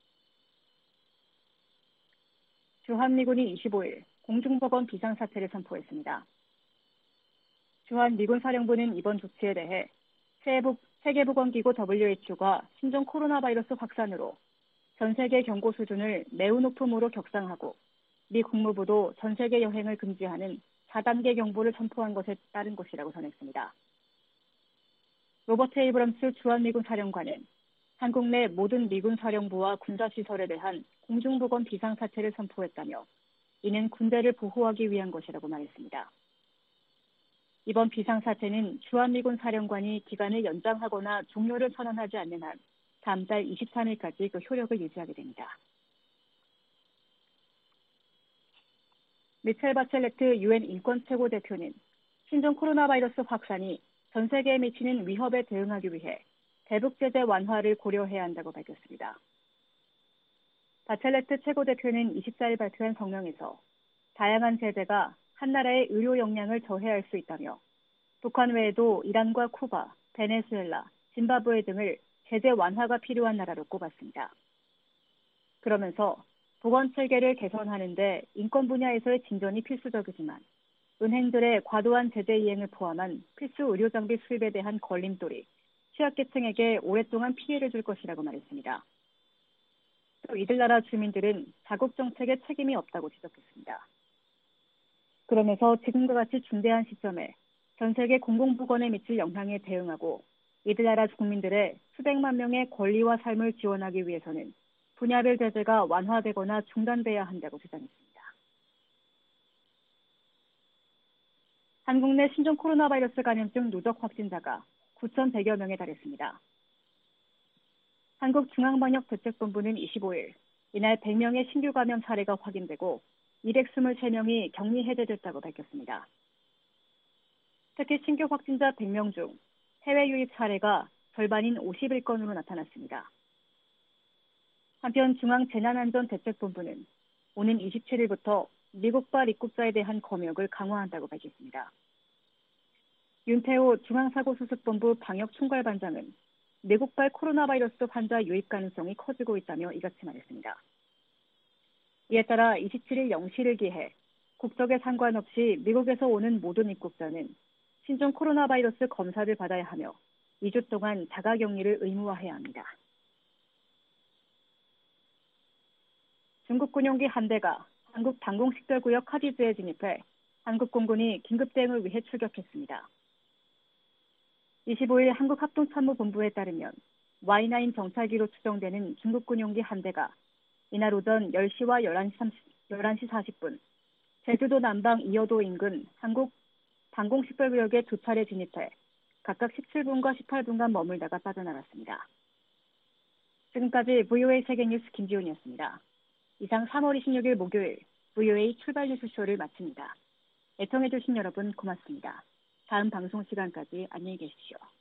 주한미군이 25일 공중보건 비상사태를 선포했습니다. 주한미군 사령부는 이번 조치에 대해 세계보건기구 WHO가 신종 코로나 바이러스 확산으로 전 세계 경고 수준을 매우 높음으로 격상하고 미 국무부도 전 세계 여행을 금지하는 4단계 경보를 선포한 것에 따른 것이라고 전했습니다. 로버트 에이브럼스 주한미군 사령관은 한국 내 모든 미군 사령부와 군사시설에 대한 공중보건 비상사태를 선포했다며 이는 군대를 보호하기 위한 것이라고 말했습니다. 이번 비상사태는 주한미군 사령관이 기간을 연장하거나 종료를 선언하지 않는 한 다음 달 23일까지 그 효력을 유지하게 됩니다. 미첼 바첼레트 유엔 인권 최고 대표는 신종 코로나 바이러스 확산이 전 세계에 미치는 위협에 대응하기 위해 대북 제재 완화를 고려해야 한다고 밝혔습니다. 바첼레트 최고 대표는 24일 발표한 성명에서 다양한 제재가 한 나라의 의료 역량을 저해할 수 있다며 북한 외에도 이란과 쿠바, 베네수엘라, 짐바브웨 등을 제재 완화가 필요한 나라로 꼽았습니다. 그러면서 보건 체계를 개선하는 데 인권 분야에서의 진전이 필수적이지만 은행들의 과도한 제재 이행을 포함한 필수 의료 장비 수입에 대한 걸림돌이 취약계층에게 오랫동안 피해를 줄 것이라고 말했습니다. 또 이들 나라 주민들은 자국 정책에 책임이 없다고 지적했습니다. 그러면서 지금과 같이 중대한 시점에 전 세계 공공보건에 미칠 영향에 대응하고 이들 나라 국민들의 수백만 명의 권리와 삶을 지원하기 위해서는 분야별 제재가 완화되거나 중단돼야 한다고 주장했습니다. 한국 내 신종 코로나 바이러스 감염증 누적 확진자가 9,100여 명에 달했습니다. 한국중앙방역대책본부는 25일 이날 100명의 신규 감염 사례가 확인되고 223명이 격리 해제됐다고 밝혔습니다. 특히 신규 확진자 100명 중 해외 유입 사례가 절반인 51건으로 나타났습니다. 한편 중앙재난안전대책본부는 오는 27일부터 미국발 입국자에 대한 검역을 강화한다고 밝혔습니다. 윤태호 중앙사고수습본부 방역총괄반장은 미국발 코로나 바이러스 환자 유입 가능성이 커지고 있다며 이같이 말했습니다. 이에 따라 27일 0시를 기해 국적에 상관없이 미국에서 오는 모든 입국자는 신종 코로나 바이러스 검사를 받아야 하며 2주 동안 자가격리를 의무화해야 합니다. 중국 군용기 한 대가 한국 방공식별구역 카디즈에 진입해 한국 공군이 긴급 대응을 위해 출격했습니다. 25일 한국합동참모본부에 따르면 Y9 정찰기로 추정되는 중국 군용기 한 대가 이날 오전 10시와 11시 40분 제주도 남방 이어도 인근 한국 방공식별구역에 두 차례 진입해 각각 17분과 18분간 머물다가 빠져나갔습니다. 지금까지 VOA 세계뉴스 김지훈이었습니다. 이상 3월 26일 목요일 VOA 출발 뉴스쇼를 마칩니다. 애청해주신 여러분 고맙습니다. 다음 방송 시간까지 안녕히 계십시오.